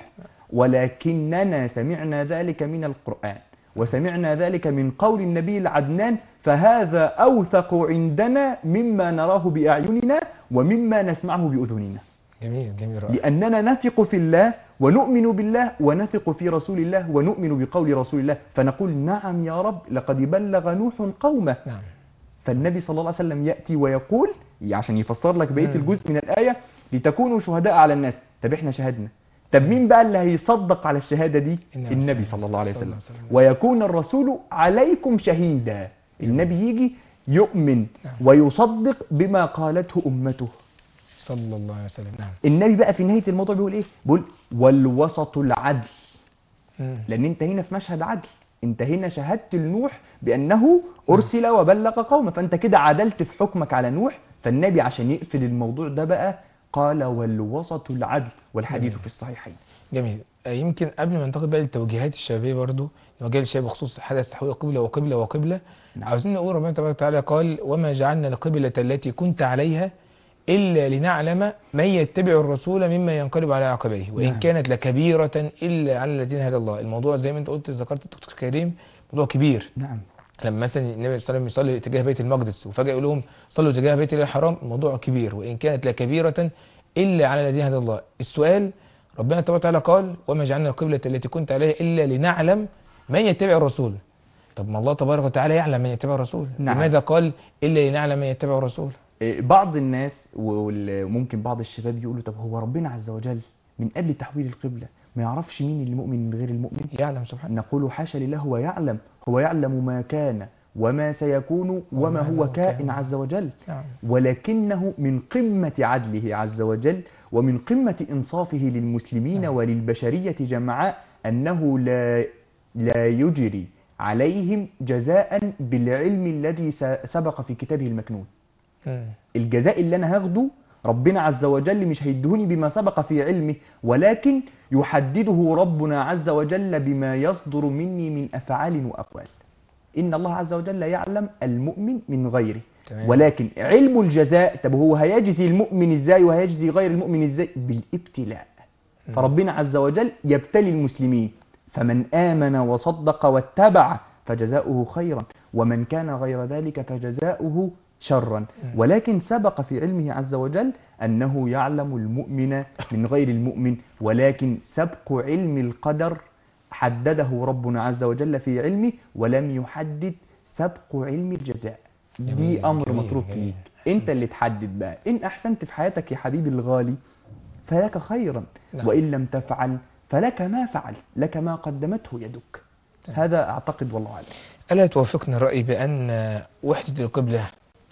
Speaker 3: ولكننا سمعنا ذلك من القرآن، وسمعنا ذلك من قول النبي العدنان، فهذا أوثق عندنا مما نراه بأعيننا ومما نسمعه بأذننا.
Speaker 2: جميل جميل رائع.
Speaker 3: لأننا نثق في الله ونؤمن بالله ونثق في رسول الله ونؤمن بقول رسول الله، فنقول نعم يا رب لقد بلغ نوح قومه.
Speaker 2: نعم.
Speaker 3: فالنبي صلى الله عليه وسلم يأتي ويقول عشان يفسر لك بقية
Speaker 2: مم.
Speaker 3: الجزء من الآية لتكونوا شهداء على الناس. طب احنا شهدنا، طب مين بقى اللي هيصدق على الشهادة دي؟
Speaker 2: النبي
Speaker 3: النبي
Speaker 2: صلى
Speaker 3: صلى الله عليه
Speaker 2: الله
Speaker 3: وسلم.
Speaker 2: عليه وسلم.
Speaker 3: ويكون الرسول عليكم شهيدا. النبي يجي يؤمن
Speaker 2: نعم.
Speaker 3: ويصدق بما قالته أمته.
Speaker 2: صلى الله عليه وسلم. نعم.
Speaker 3: النبي بقى في نهاية الموضوع بيقول ايه؟ بيقول والوسط العدل.
Speaker 2: مم.
Speaker 3: لأن انت هنا في مشهد عدل، انت هنا شهدت لنوح بأنه أرسل وبلغ قومه، فانت كده عدلت في حكمك على نوح. فالنبي عشان يقفل الموضوع ده بقى قال والوسط العدل، والحديث
Speaker 2: جميل.
Speaker 3: في الصحيحين.
Speaker 2: جميل. آه، يمكن قبل ما ننتقل بقى للتوجيهات الشبابيه برضو نوجه للشباب بخصوص حدث تحويل قبله وقبله وقبله.
Speaker 3: نعم.
Speaker 2: عاوزين نقول ربنا تبارك وتعالى قال وما جعلنا القبلة التي كنت عليها إلا لنعلم من يتبع الرسول مما ينقلب على عقبيه وإن
Speaker 3: نعم.
Speaker 2: كانت لكبيرة إلا على الذين هدى الله. الموضوع زي ما أنت قلت ذكرت الدكتور كريم موضوع كبير.
Speaker 3: نعم.
Speaker 2: لما مثلا النبي صلى الله عليه وسلم يصلي اتجاه بيت المقدس وفجأة يقول لهم صلوا اتجاه بيت الله الحرام، الموضوع كبير. وإن كانت لكبيرة إلا على الذين هدى الله. السؤال ربنا تبارك وتعالى قال وما جعلنا القبلة التي كنت عليها إلا لنعلم من يتبع الرسول. طب ما الله تبارك وتعالى يعلم من يتبع الرسول.
Speaker 3: نعم.
Speaker 2: لماذا قال إلا لنعلم من يتبع الرسول؟
Speaker 3: إيه، بعض الناس وممكن بعض الشباب يقولوا طب هو ربنا عز وجل من قبل تحويل القبلة ما يعرفش مين المؤمن من غير المؤمن؟
Speaker 2: يعلم سبحانه.
Speaker 3: نقول حاشا لله، هو يعلم، هو يعلم ما كان وما سيكون وما
Speaker 2: وما
Speaker 3: هو
Speaker 2: هو
Speaker 3: كائن
Speaker 2: كائن.
Speaker 3: عز وجل.
Speaker 2: نعم.
Speaker 3: ولكنه من قمة عدله عز وجل ومن قمة إنصافه للمسلمين
Speaker 2: نعم.
Speaker 3: وللبشرية جمعاء أنه لا لا يجري عليهم جزاء بالعلم الذي س- سبق في كتابه المكنون.
Speaker 2: مم.
Speaker 3: الجزاء اللي أنا هاخده ربنا عز وجل مش هيدهني بما سبق في علمه، ولكن يحدده ربنا عز وجل بما يصدر مني من أفعال وأقوال. إن الله عز وجل يعلم المؤمن من غيره.
Speaker 2: تمام.
Speaker 3: ولكن علم الجزاء، طب هو هيجزي المؤمن ازاي وهيجزي غير المؤمن ازاي؟ بالابتلاء. فربنا عز وجل يبتلي المسلمين، فمن آمن وصدق واتبع فجزاؤه خيرا، ومن كان غير ذلك فجزاؤه شرا. ولكن سبق في علمه عز وجل أنه يعلم المؤمن من غير المؤمن، ولكن سبق علم القدر حدده ربنا عز وجل في علمه، ولم يحدد سبق علم الجزاء.
Speaker 2: جميل،
Speaker 3: دي أمر
Speaker 2: جميل،
Speaker 3: متروك
Speaker 2: جميل.
Speaker 3: ليك، أنت اللي تحدد بقى. إن أحسنت في حياتك يا حبيبي الغالي فلك خيرا،
Speaker 2: نعم.
Speaker 3: وإن لم تفعل فلك ما فعل، لك ما قدمته يدك. هذا أعتقد والله أعلم.
Speaker 2: ألا توافقنا الرأي بأن وحدة القبلة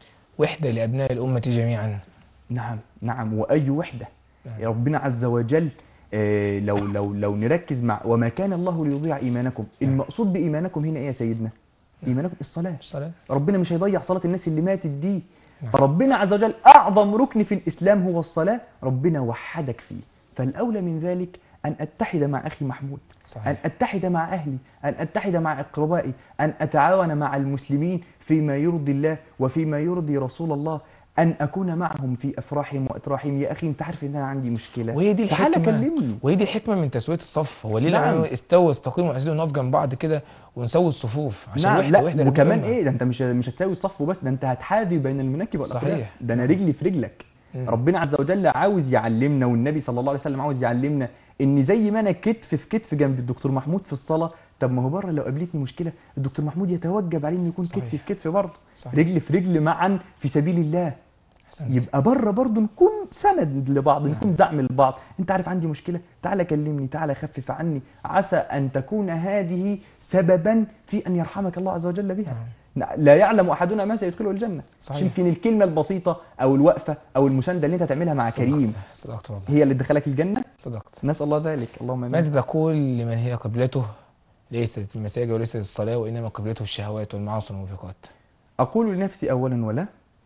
Speaker 2: وحدة لأبناء الأمة جميعا؟
Speaker 3: نعم نعم، وأي وحدة.
Speaker 2: نعم.
Speaker 3: يا ربنا عز وجل آه، لو لو لو نركز مع وما كان الله ليضيع إيمانكم، المقصود بإيمانكم هنا إيه يا سيدنا؟ إيمانكم الصلاة.
Speaker 2: الصلاة.
Speaker 3: ربنا مش هيضيع صلاة الناس اللي ماتت دي.
Speaker 2: نعم.
Speaker 3: فربنا عز وجل أعظم ركن في الإسلام هو الصلاة، ربنا وحدك فيه. فالأولى من ذلك أن أتحد مع أخي محمود،
Speaker 2: صحيح.
Speaker 3: أن أتحد مع أهلي، أن أتحد مع أقربائي، أن أتعاون مع المسلمين فيما يرضي الله وفيما يرضي رسول الله، أن أكون معهم في أفراحهم وأتراحهم. يا أخي أنت عارف إن أنا عندي مشكلة،
Speaker 2: وهي دي
Speaker 3: تعال
Speaker 2: الحكمة،
Speaker 3: كلمني.
Speaker 2: وهي دي الحكمة من تسوية الصف. هو ليه
Speaker 3: نعم.
Speaker 2: لما استوى استقيموا وعايزين نقف جنب بعض كده ونسوي الصفوف عشان
Speaker 3: نعم.
Speaker 2: وحدة
Speaker 3: لا
Speaker 2: وحدة
Speaker 3: وكمان
Speaker 2: للأمة.
Speaker 3: ايه ده، انت مش مش هتساوي الصف وبس، ده انت هتحاذي بين المناكب والاقدام.
Speaker 2: صحيح.
Speaker 3: ده انا رجلي في رجلك.
Speaker 2: مم.
Speaker 3: ربنا عز وجل عاوز يعلمنا، والنبي صلى الله عليه وسلم عاوز يعلمنا ان زي ما انا كتف في كتف جنب الدكتور محمود في الصلاه، طب ما هو بره لو قابلتني مشكله الدكتور محمود يتوجب عليه انه يكون
Speaker 2: صحيح.
Speaker 3: كتف في كتف برضه،
Speaker 2: صحيح.
Speaker 3: رجل في رجل معا في سبيل الله.
Speaker 2: أحسنت.
Speaker 3: يبقى بره برضه نكون سند لبعض،
Speaker 2: نعم.
Speaker 3: نكون دعم لبعض. انت عارف عندي مشكله، تعالى كلمني، تعالى خفف عني، عسى ان تكون هذه سببا في ان يرحمك الله عز وجل بها. لا يعلم احدنا ما سيدخله الجنه.
Speaker 2: صحيح.
Speaker 3: يمكن الكلمه البسيطه او الوقفه او المسانده اللي انت تعملها مع
Speaker 2: صدقت.
Speaker 3: كريم
Speaker 2: صدقت والله.
Speaker 3: هي اللي تدخلك الجنه.
Speaker 2: صدقت.
Speaker 3: نسال الله ذلك، اللهم امين.
Speaker 2: ماذا تقول لمن هي قبلته ليست المساجد وليست الصلاة، وإنما قبلته الشهوات والمعاصي والموبقات؟
Speaker 3: اقول لنفسي اولا ولا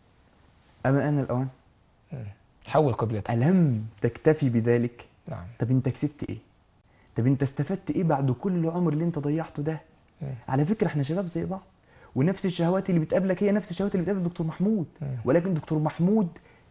Speaker 3: اما انا الاوان،
Speaker 2: حول قبلتك.
Speaker 3: الم تكتفي بذلك؟
Speaker 2: نعم.
Speaker 3: طب انت كسبت ايه؟ طب انت استفدت ايه بعد كل عمر اللي انت ضيعته ده؟
Speaker 2: مم.
Speaker 3: على فكره احنا شباب زي بعض، ونفس الشهوات اللي بتقابلك هي نفس الشهوات اللي بتقابل دكتور محمود.
Speaker 2: مم.
Speaker 3: ولكن دكتور محمود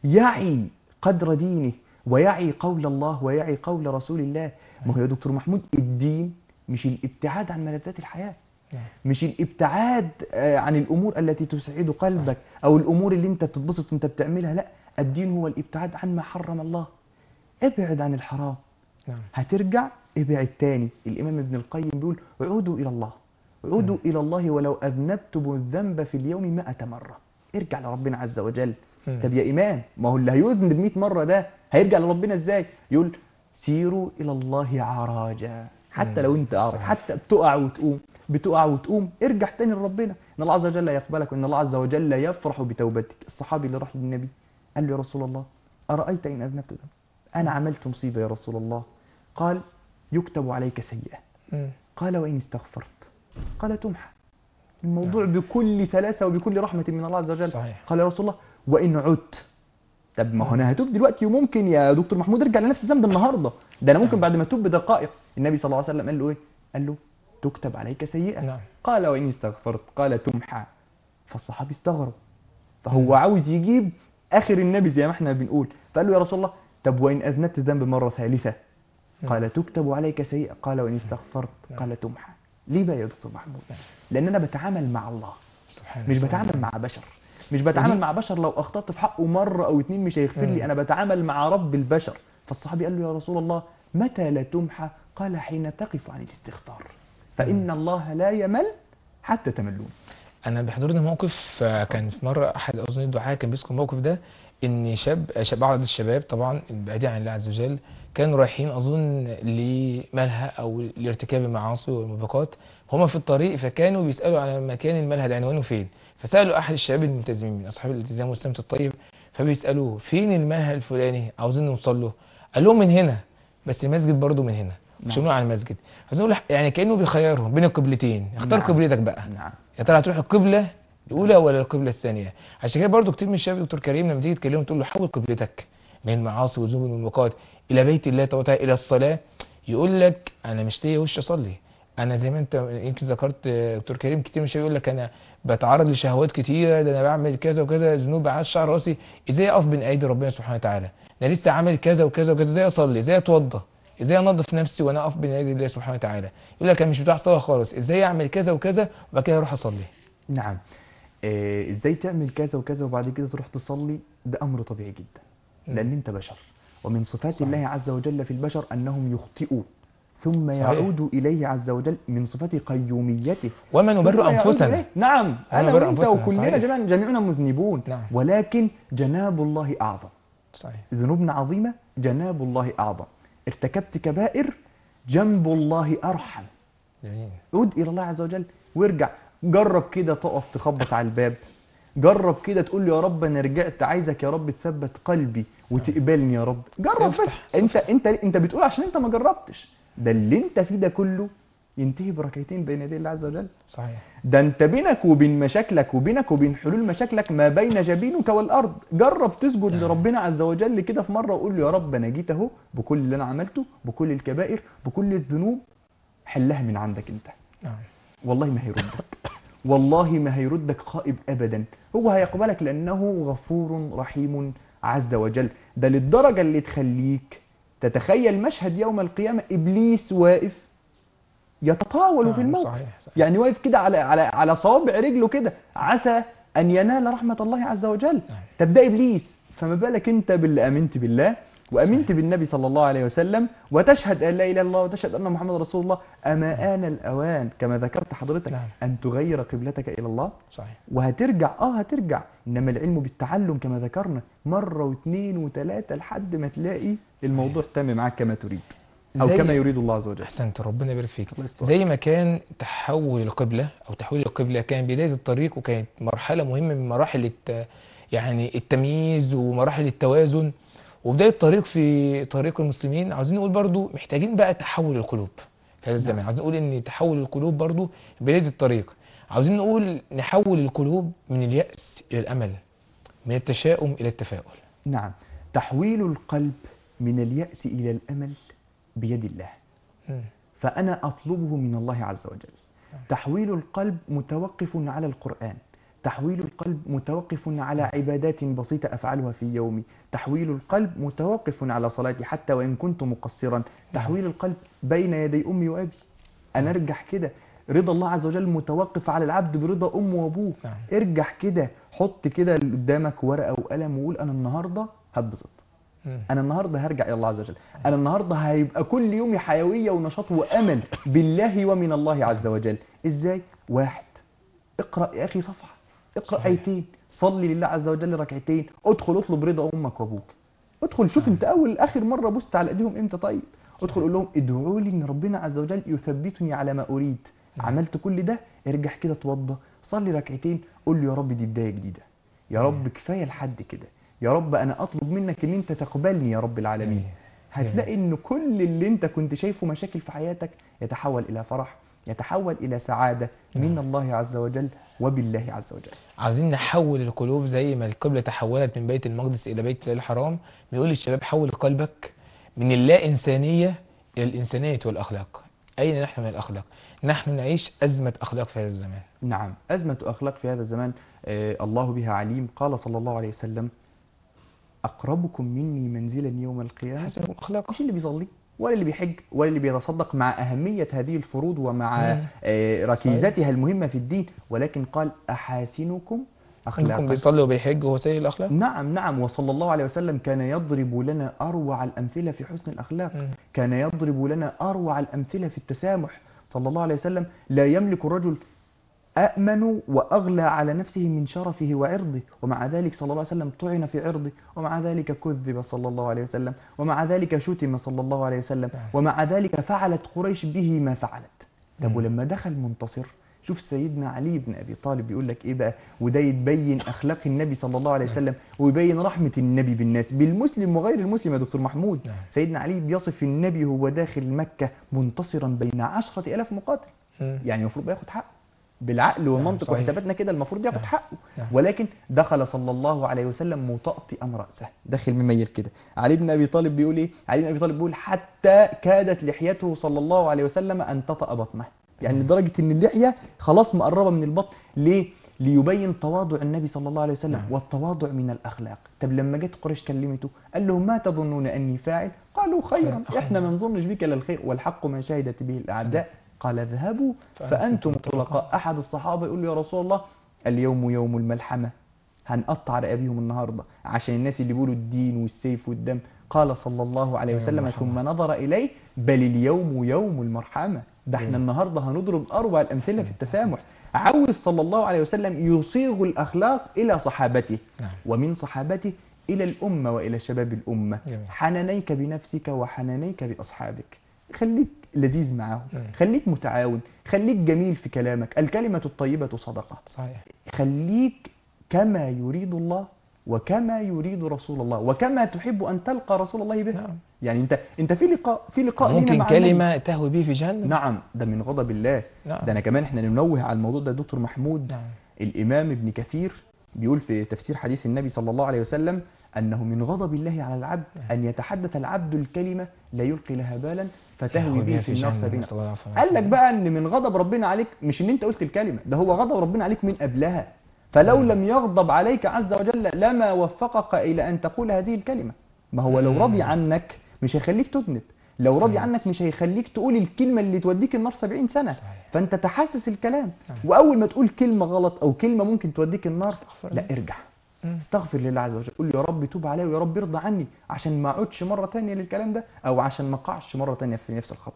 Speaker 3: يعي قدر دينه، ويعي قول الله، ويعي قول رسول الله. ما هو يا دكتور محمود الدين مش الابتعاد عن ملذات الحياه،
Speaker 2: نعم.
Speaker 3: مش الابتعاد آه، عن الامور التي تسعد قلبك او الامور اللي انت بتتبسط وانت بتعملها. لا، الدين هو الابتعاد عن ما حرم الله. ابعد عن الحرام،
Speaker 2: نعم.
Speaker 3: هترجع ابعد تاني. الامام ابن القيم بيقول عودوا الى الله، عودوا الى الله ولو اذنبتم الذنب في اليوم مئة مره. ارجع لربنا عز وجل.
Speaker 2: مم.
Speaker 3: طب يا امام، ما هو اللي هيذنب مئة مره ده هيرجع لربنا ازاي؟ يقول سيروا الى الله عراجا. حتى
Speaker 2: مم.
Speaker 3: لو انت اعرج،
Speaker 2: صحيح.
Speaker 3: حتى بتقع وتقوم بتقع وتقوم، ارجع تاني لربنا، ان الله عز وجل يقبلك، وان الله عز وجل يفرح بتوبتك. الصحابي اللي راح للنبي قال له يا رسول الله ارايت ان اذنبت ذنب، انا عملت مصيبه يا رسول الله. قال يكتب عليك سيئه.
Speaker 2: مم.
Speaker 3: قال وان استغفرت؟ قال تمحى. الموضوع بكل سلاسه وبكل رحمه من الله عز وجل.
Speaker 2: صحيح.
Speaker 3: قال يا رسول الله وان عدت؟ طب ما هو انا هتوب دلوقتي وممكن يا دكتور محمود ارجع لنفس الذنب النهارده، ده انا ممكن بعد ما اتوب بدقائق. النبي صلى الله عليه وسلم قال له ايه؟ قال له تكتب عليك سيئه.
Speaker 2: نعم.
Speaker 3: قال وان استغفرت؟ قال تمحى. فالصحابي استغرب، فهو عاوز يجيب اخر النبي زي ما احنا بنقول. فقال له يا رسول الله طب وان اذنبت ذنب مره ثالثه؟ قال تكتب عليك سيئه. قال وان استغفرت؟ قال تمحى. ليه بقى يا دكتور محمود؟ لان انا بتعامل مع الله،
Speaker 2: سبحان
Speaker 3: مش
Speaker 2: الله.
Speaker 3: بتعامل مع بشر. مش بتعامل
Speaker 2: ودي-
Speaker 3: مع بشر لو اخطأت في حقه مرة او اتنين مش هيغفر لي،
Speaker 2: مم.
Speaker 3: انا بتعامل مع رب البشر. فالصحابي قال له يا رسول الله متى لا تمحى؟ قال حين تقف عن الاستغفار، فإن الله لا يمل حتى تملون.
Speaker 2: انا بيحضرني موقف، آه، كان في مره احد اظن الدعاة كان بيذكر الموقف ده، ان شاب شاب بعض الشباب طبعا بعيدين عن الله عز وجل كانوا رايحين اظن لملهى او لارتكاب المعاصي والموبقات، هما في الطريق فكانوا بيسالوا على مكان الملهى ده عنوانه فين، فسالوا احد الشباب الملتزمين من اصحاب الالتزام والسمت الطيب، فبيسالوه فين الملهى الفلاني عاوزين نوصل له، قال لهم من هنا، بس المسجد برضو من هنا، مش
Speaker 3: نعم.
Speaker 2: على المسجد. عايزين نقول يعني كانه بيخيرهم بين القبلتين، اختار
Speaker 3: نعم.
Speaker 2: قبلتك بقى،
Speaker 3: نعم.
Speaker 2: يا ترى هتروح القبله الاولى ولا القبله الثانيه. عشان كده برضو كتير من الشباب دكتور كريم لما تيجي تكلمه تقول له حول قبلتك من المعاصي والذنوب والموبقات الى بيت الله تبارك وتعالى الى الصلاه، يقول لك انا مش ليا وش اصلي، انا زي ما انت يمكن ذكرت دكتور كريم كتير من الشباب يقول لك انا بتعرض لشهوات كتيره، ده انا بعمل كذا وكذا ذنوب على شعر راسي، ازاي اقف بين ايدي ربنا سبحانه وتعالى، انا لسه عامل كذا وكذا وكذا، ازاي اصلي، ازاي اتوضى. ازاي انظف نفسي وانا اقف بين يدي الله سبحانه وتعالى. يقول لك انا مش بتاع صلاه خالص، ازاي اعمل كذا وكذا وبعد كده اروح اصلي.
Speaker 3: نعم. آه، ازاي تعمل كذا وكذا وبعد كده تروح تصلي؟ ده امر طبيعي جدا،
Speaker 2: مم.
Speaker 3: لان انت بشر، ومن صفات
Speaker 2: صحيح.
Speaker 3: الله عز وجل في البشر انهم يخطئوا ثم
Speaker 2: صحيح.
Speaker 3: يعودوا اليه عز وجل، من صفات قيوميته.
Speaker 2: وما
Speaker 3: ثم
Speaker 2: نبرئ
Speaker 3: يعودوا
Speaker 2: انفسنا.
Speaker 3: إليه. نعم، انا
Speaker 2: نبرئ
Speaker 3: وانت
Speaker 2: أنفسنا،
Speaker 3: وكلنا
Speaker 2: صحيح.
Speaker 3: جميعا جميعنا مذنبون.
Speaker 2: نعم.
Speaker 3: ولكن جناب الله اعظم.
Speaker 2: صحيح.
Speaker 3: ذنوبنا عظيمه، جناب الله اعظم. ارتكبت كبائر، جنب الله ارحم.
Speaker 2: جميل.
Speaker 3: عود الى الله عز وجل وارجع. جرب كده تقف تخبط على الباب، جرب كده تقول له يا رب انا رجعت، عايزك يا رب تثبت قلبي وتقبلني يا رب. جرب بس.
Speaker 2: سيفتح.
Speaker 3: انت انت انت بتقول عشان انت ما جربتش. ده اللي انت فيه ده كله ينتهي بركعتين بين يدي الله عز وجل.
Speaker 2: صحيح.
Speaker 3: ده انت بينك وبين مشاكلك وبينك وبين حلول مشاكلك ما بين جبينك والارض. جرب تسجد
Speaker 2: نعم.
Speaker 3: لربنا عز وجل كده في مره وقول له يا رب انا جيت اهو بكل اللي انا عملته، بكل الكبائر، بكل الذنوب، حلها من عندك انت.
Speaker 2: نعم.
Speaker 3: والله ما هيردك، والله ما هيردك خائب ابدا. هو هيقبلك لانه غفور رحيم عز وجل. ده للدرجه اللي تخليك تتخيل مشهد يوم القيامه ابليس واقف يتطاول
Speaker 2: نعم.
Speaker 3: في الموت.
Speaker 2: صحيح. صحيح.
Speaker 3: يعني واقف كده على على على صوابع رجله كده، عسى ان ينال رحمه الله عز وجل.
Speaker 2: نعم.
Speaker 3: طب ده ابليس، فما بالك انت باللي امنت بالله وامنت
Speaker 2: صحيح.
Speaker 3: بالنبي صلى الله عليه وسلم وتشهد ان لا اله الا الله وتشهد ان محمد رسول الله. اما آن الاوان كما ذكرت حضرتك
Speaker 2: نعم.
Speaker 3: ان تغير قبلتك الى الله.
Speaker 2: صحيح.
Speaker 3: وهترجع اه هترجع، انما العلم بالتعلم كما ذكرنا، مره واثنين وثلاثه لحد ما تلاقي الموضوع تم معاك كما تريد او
Speaker 2: زي-
Speaker 3: كما يريد الله عز وجل.
Speaker 2: احسنت، ربنا يبارك فيك.
Speaker 3: الله يستر.
Speaker 2: زي ما كان تحول القبلة او تحويل القبلة كان بداية الطريق، وكانت مرحلة مهمة من مراحل الت... يعني التمييز ومراحل التوازن وبداية الطريق في طريق المسلمين. عاوزين نقول برضو محتاجين بقى تحول القلوب في هذا الزمان.
Speaker 3: نعم.
Speaker 2: عاوزين نقول ان تحول القلوب برضو بداية الطريق. عاوزين نقول نحول القلوب من اليأس الى الامل، من التشاؤم الى التفاؤل.
Speaker 3: نعم، تحويل القلب من اليأس إلى الأمل بيد الله،
Speaker 2: مم.
Speaker 3: فأنا أطلبه من الله عز وجل. تحويل القلب متوقف على القرآن، تحويل القلب متوقف على عبادات بسيطة أفعلها في يومي، تحويل القلب متوقف على صلاتي حتى وإن كنت مقصرا، تحويل القلب بين يدي أمي وأبي، أنا أرجع كده. رضا الله عز وجل متوقف على العبد برضا أمه وأبوه.
Speaker 2: نعم.
Speaker 3: ارجع كده، حط كده قدامك ورقة وقلم وقول أنا النهاردة هتبسط،
Speaker 2: مم.
Speaker 3: انا النهارده هرجع الى الله عز وجل، انا النهارده هيبقى كل يومي حيويه ونشاط وامل بالله ومن الله عز وجل. ازاي؟ واحد، اقرا يا اخي صفحه، اقرا
Speaker 2: صحيح.
Speaker 3: ايتين، صلي لله عز وجل ركعتين، ادخل اطلب رضا امك وابوك. ادخل شوف انت اول اخر مره بوست على ايديهم امتى. طيب ادخل قول لهم ادعوا لي ان ربنا عز وجل يثبتني على ما اريد. عملت كل ده، ارجع كده اتوضى، صلي ركعتين، قول له يا رب دي بدايه جديده، يا رب كفايه لحد كده، يا رب انا اطلب منك ان انت تقبلني يا رب العالمين.
Speaker 2: جميل.
Speaker 3: هتلاقي ان كل اللي انت كنت شايفه مشاكل في حياتك يتحول الى فرح، يتحول الى سعاده من الله عز وجل وبالله عز وجل.
Speaker 2: عايزين نحول القلوب زي ما القبلة تحولت من بيت المقدس إلى بيت الله الحرام. بيقول للشباب حول قلبك من اللا إنسانية إلى الإنسانية والأخلاق. أين نحن من الأخلاق؟ نحن نعيش أزمة أخلاق في هذا الزمان.
Speaker 3: نعم، ازمه اخلاق في هذا الزمان آه الله بها عليم. قال صلى الله عليه وسلم اقربكم مني منزلا يوم القيامه
Speaker 2: حسنكم أخلاق.
Speaker 3: مش اللي بيصلي ولا اللي بيحج ولا اللي بيتصدق، مع أهمية هذه الفروض ومع
Speaker 2: مم.
Speaker 3: آه، ركيزتها المهمة في الدين، ولكن قال أحاسنكم
Speaker 2: منكم
Speaker 3: أخلاقا.
Speaker 2: بيصلي وبيحج وهو سيء الأخلاق.
Speaker 3: نعم نعم، وصلى الله عليه وسلم كان يضرب لنا أروع الأمثلة في حسن الأخلاق،
Speaker 2: مم.
Speaker 3: كان يضرب لنا أروع الأمثلة في التسامح صلى الله عليه وسلم. لا يملك الرجل أأمن وأغلى على نفسه من شرفه وعرضه، ومع ذلك صلى الله عليه وسلم طعن في عرضه، ومع ذلك كذب صلى الله عليه وسلم، ومع ذلك شتم صلى الله عليه وسلم، ومع ذلك فعلت قريش به ما فعلت. طب ولما دخل منتصر، شوف سيدنا علي بن أبي طالب بيقول لك إيه بقى، وده يبين أخلاق النبي صلى الله عليه وسلم ويبين رحمة النبي بالناس بالمسلم وغير المسلم يا دكتور محمود. سيدنا علي بيصف النبي هو داخل مكة منتصرا بين عشرة آلاف مقاتل، يعني المفروض بياخد حقه بالعقل والمنطق
Speaker 2: صحيح.
Speaker 3: وحساباتنا كده، المفروض ياخد
Speaker 2: نعم.
Speaker 3: حقه،
Speaker 2: نعم.
Speaker 3: ولكن دخل صلى الله عليه وسلم مطأطئا رأسه، داخل مميل كده. علي بن ابي طالب بيقول ايه؟ علي بن ابي طالب بيقول حتى كادت لحيته صلى الله عليه وسلم ان تطأ بطنه، يعني لدرجه ان اللحيه خلاص مقربه من البطن. ليه؟ ليبين تواضع النبي صلى الله عليه وسلم.
Speaker 2: نعم.
Speaker 3: والتواضع من الأخلاق. طب لما جت قريش كلمته قال لهم ما تظنون أني فاعل؟ قالوا خيرا،
Speaker 2: خير.
Speaker 3: إحنا ما نظنش بك إلا الخير، والحق ما شهدت به الأعداء. قال اذهبوا فأنتم طلقاء. أحد الصحابة يقول له يا رسول الله اليوم يوم الملحمة، هنقطع رقابهم النهاردة عشان الناس اللي بيقولوا الدين والسيف والدم. قال صلى الله عليه وسلم ثم نظر إليه بل اليوم يوم المرحمة. ده احنا النهاردة هنضرب أروع الأمثلة في التسامح. عاوز صلى الله عليه وسلم يصيغ الأخلاق إلى صحابته، ومن صحابته إلى الأمة وإلى شباب الأمة. حنانيك بنفسك وحنانيك بأصحابك. خليك لذيذ معاهم، خليك متعاون، خليك جميل في كلامك. الكلمة الطيبة صدقة.
Speaker 2: صحيح.
Speaker 3: خليك كما يريد الله وكما يريد رسول الله وكما تحب أن تلقى رسول الله به.
Speaker 2: نعم.
Speaker 3: يعني انت انت في لقاء في لقاء لينا
Speaker 2: ممكن
Speaker 3: مع
Speaker 2: كلمة
Speaker 3: النبي.
Speaker 2: تهوي به في جهنم.
Speaker 3: نعم، ده من غضب الله.
Speaker 2: نعم.
Speaker 3: ده انا كمان احنا ننوه على الموضوع ده دكتور محمود.
Speaker 2: نعم.
Speaker 3: الإمام ابن كثير بيقول في تفسير حديث النبي صلى الله عليه وسلم أنه من غضب الله على العبد أن يتحدث العبد الكلمة لا يلقي لها بالا فتهوي به في النار سبيلا. قال لك بقى ان من غضب ربنا عليك مش ان انت قلت الكلمة، ده هو غضب ربنا عليك من قبلها. فلو لم يغضب عليك عز وجل لما وفقك إلى أن تقول هذه الكلمة. ما هو لو رضي عنك مش هيخليك تذنب، لو رضي عنك مش هيخليك تقول الكلمة اللي توديك النار سبعين سنة. فأنت تحسس الكلام، وأول ما تقول كلمة غلط أو كلمة ممكن توديك النار لا ارجع استغفر لله عز وجل، قول يا رب توب علي ويا رب ارضى عني عشان ما اعودش مرة تانية للكلام ده، أو عشان ما اقعش مرة تانية في نفس الخطأ.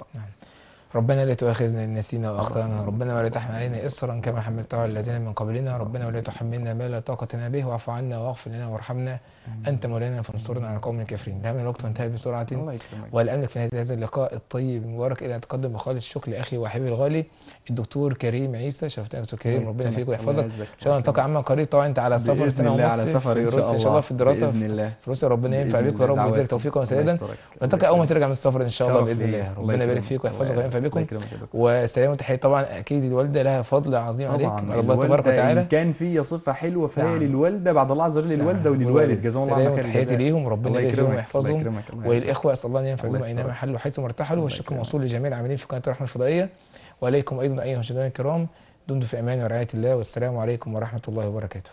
Speaker 2: ربنا لا تؤاخذنا إن نسينا وأخطأنا، ربنا ولا تحمل علينا إصرا كما حملته على الذين من قبلنا، ربنا ولا تحملنا ما لا طاقة لنا به، واعف عنا واغفر لنا وارحمنا أنت مولانا فانصرنا على القوم الكافرين. ده من الوقت وانتهى بسرعة، ولا أملك في نهاية هذا اللقاء الطيب المبارك إلى أن أتقدم بخالص الشكر لأخي وحبيبي الغالي الدكتور كريم عيسى. شرفتنا دكتور كريم، ربنا يفيك ويحفظك. إن شاء الله نلتقي عما قريب. طبعا أنت على سفر سنة ونص
Speaker 3: على سفر
Speaker 2: في روسيا إن شاء الله، في الدراسة في روسيا. ربنا ينفع بك يا رب ويجزاك توفيقا وسدادا، ونلتقي أول ما ترجع من السفر إن شاء الله بإذن الله. ربنا يبارك فيك ويحفظك وينفع بكم. وسلام وتحية. طبعا اكيد الوالده لها فضل عظيم عليك على الله تبارك وتعالى.
Speaker 3: كان في صفه حلوه فهي نعم. للوالده بعد الله عز وجل للوالده نعم. وللوالد جزاهم الله خير.
Speaker 2: تحياتي ليهم، ربنا يبارك فيهم ويحفظهم، والاخوه اسال الله ان ينفع بهم اينما حلوا حيث ارتحلوا. والشكر موصول لجميع العاملين في قناه الرحمه الفضائيه، واليكم ايضا ايها المشاهدين الكرام. دمتم في امان ورعايه الله، والسلام عليكم ورحمه الله وبركاته.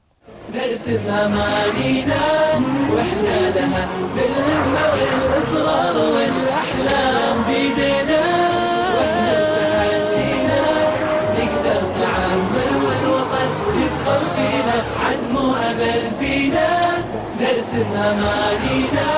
Speaker 1: نرسم أمانينا وإحنا لها بالهمة والإصرار والأحلام بيدنا، وإحنا بتحدينا نقدر نعمر والوطن يدخل فينا عزم وأمل فينا. نرسم أمانينا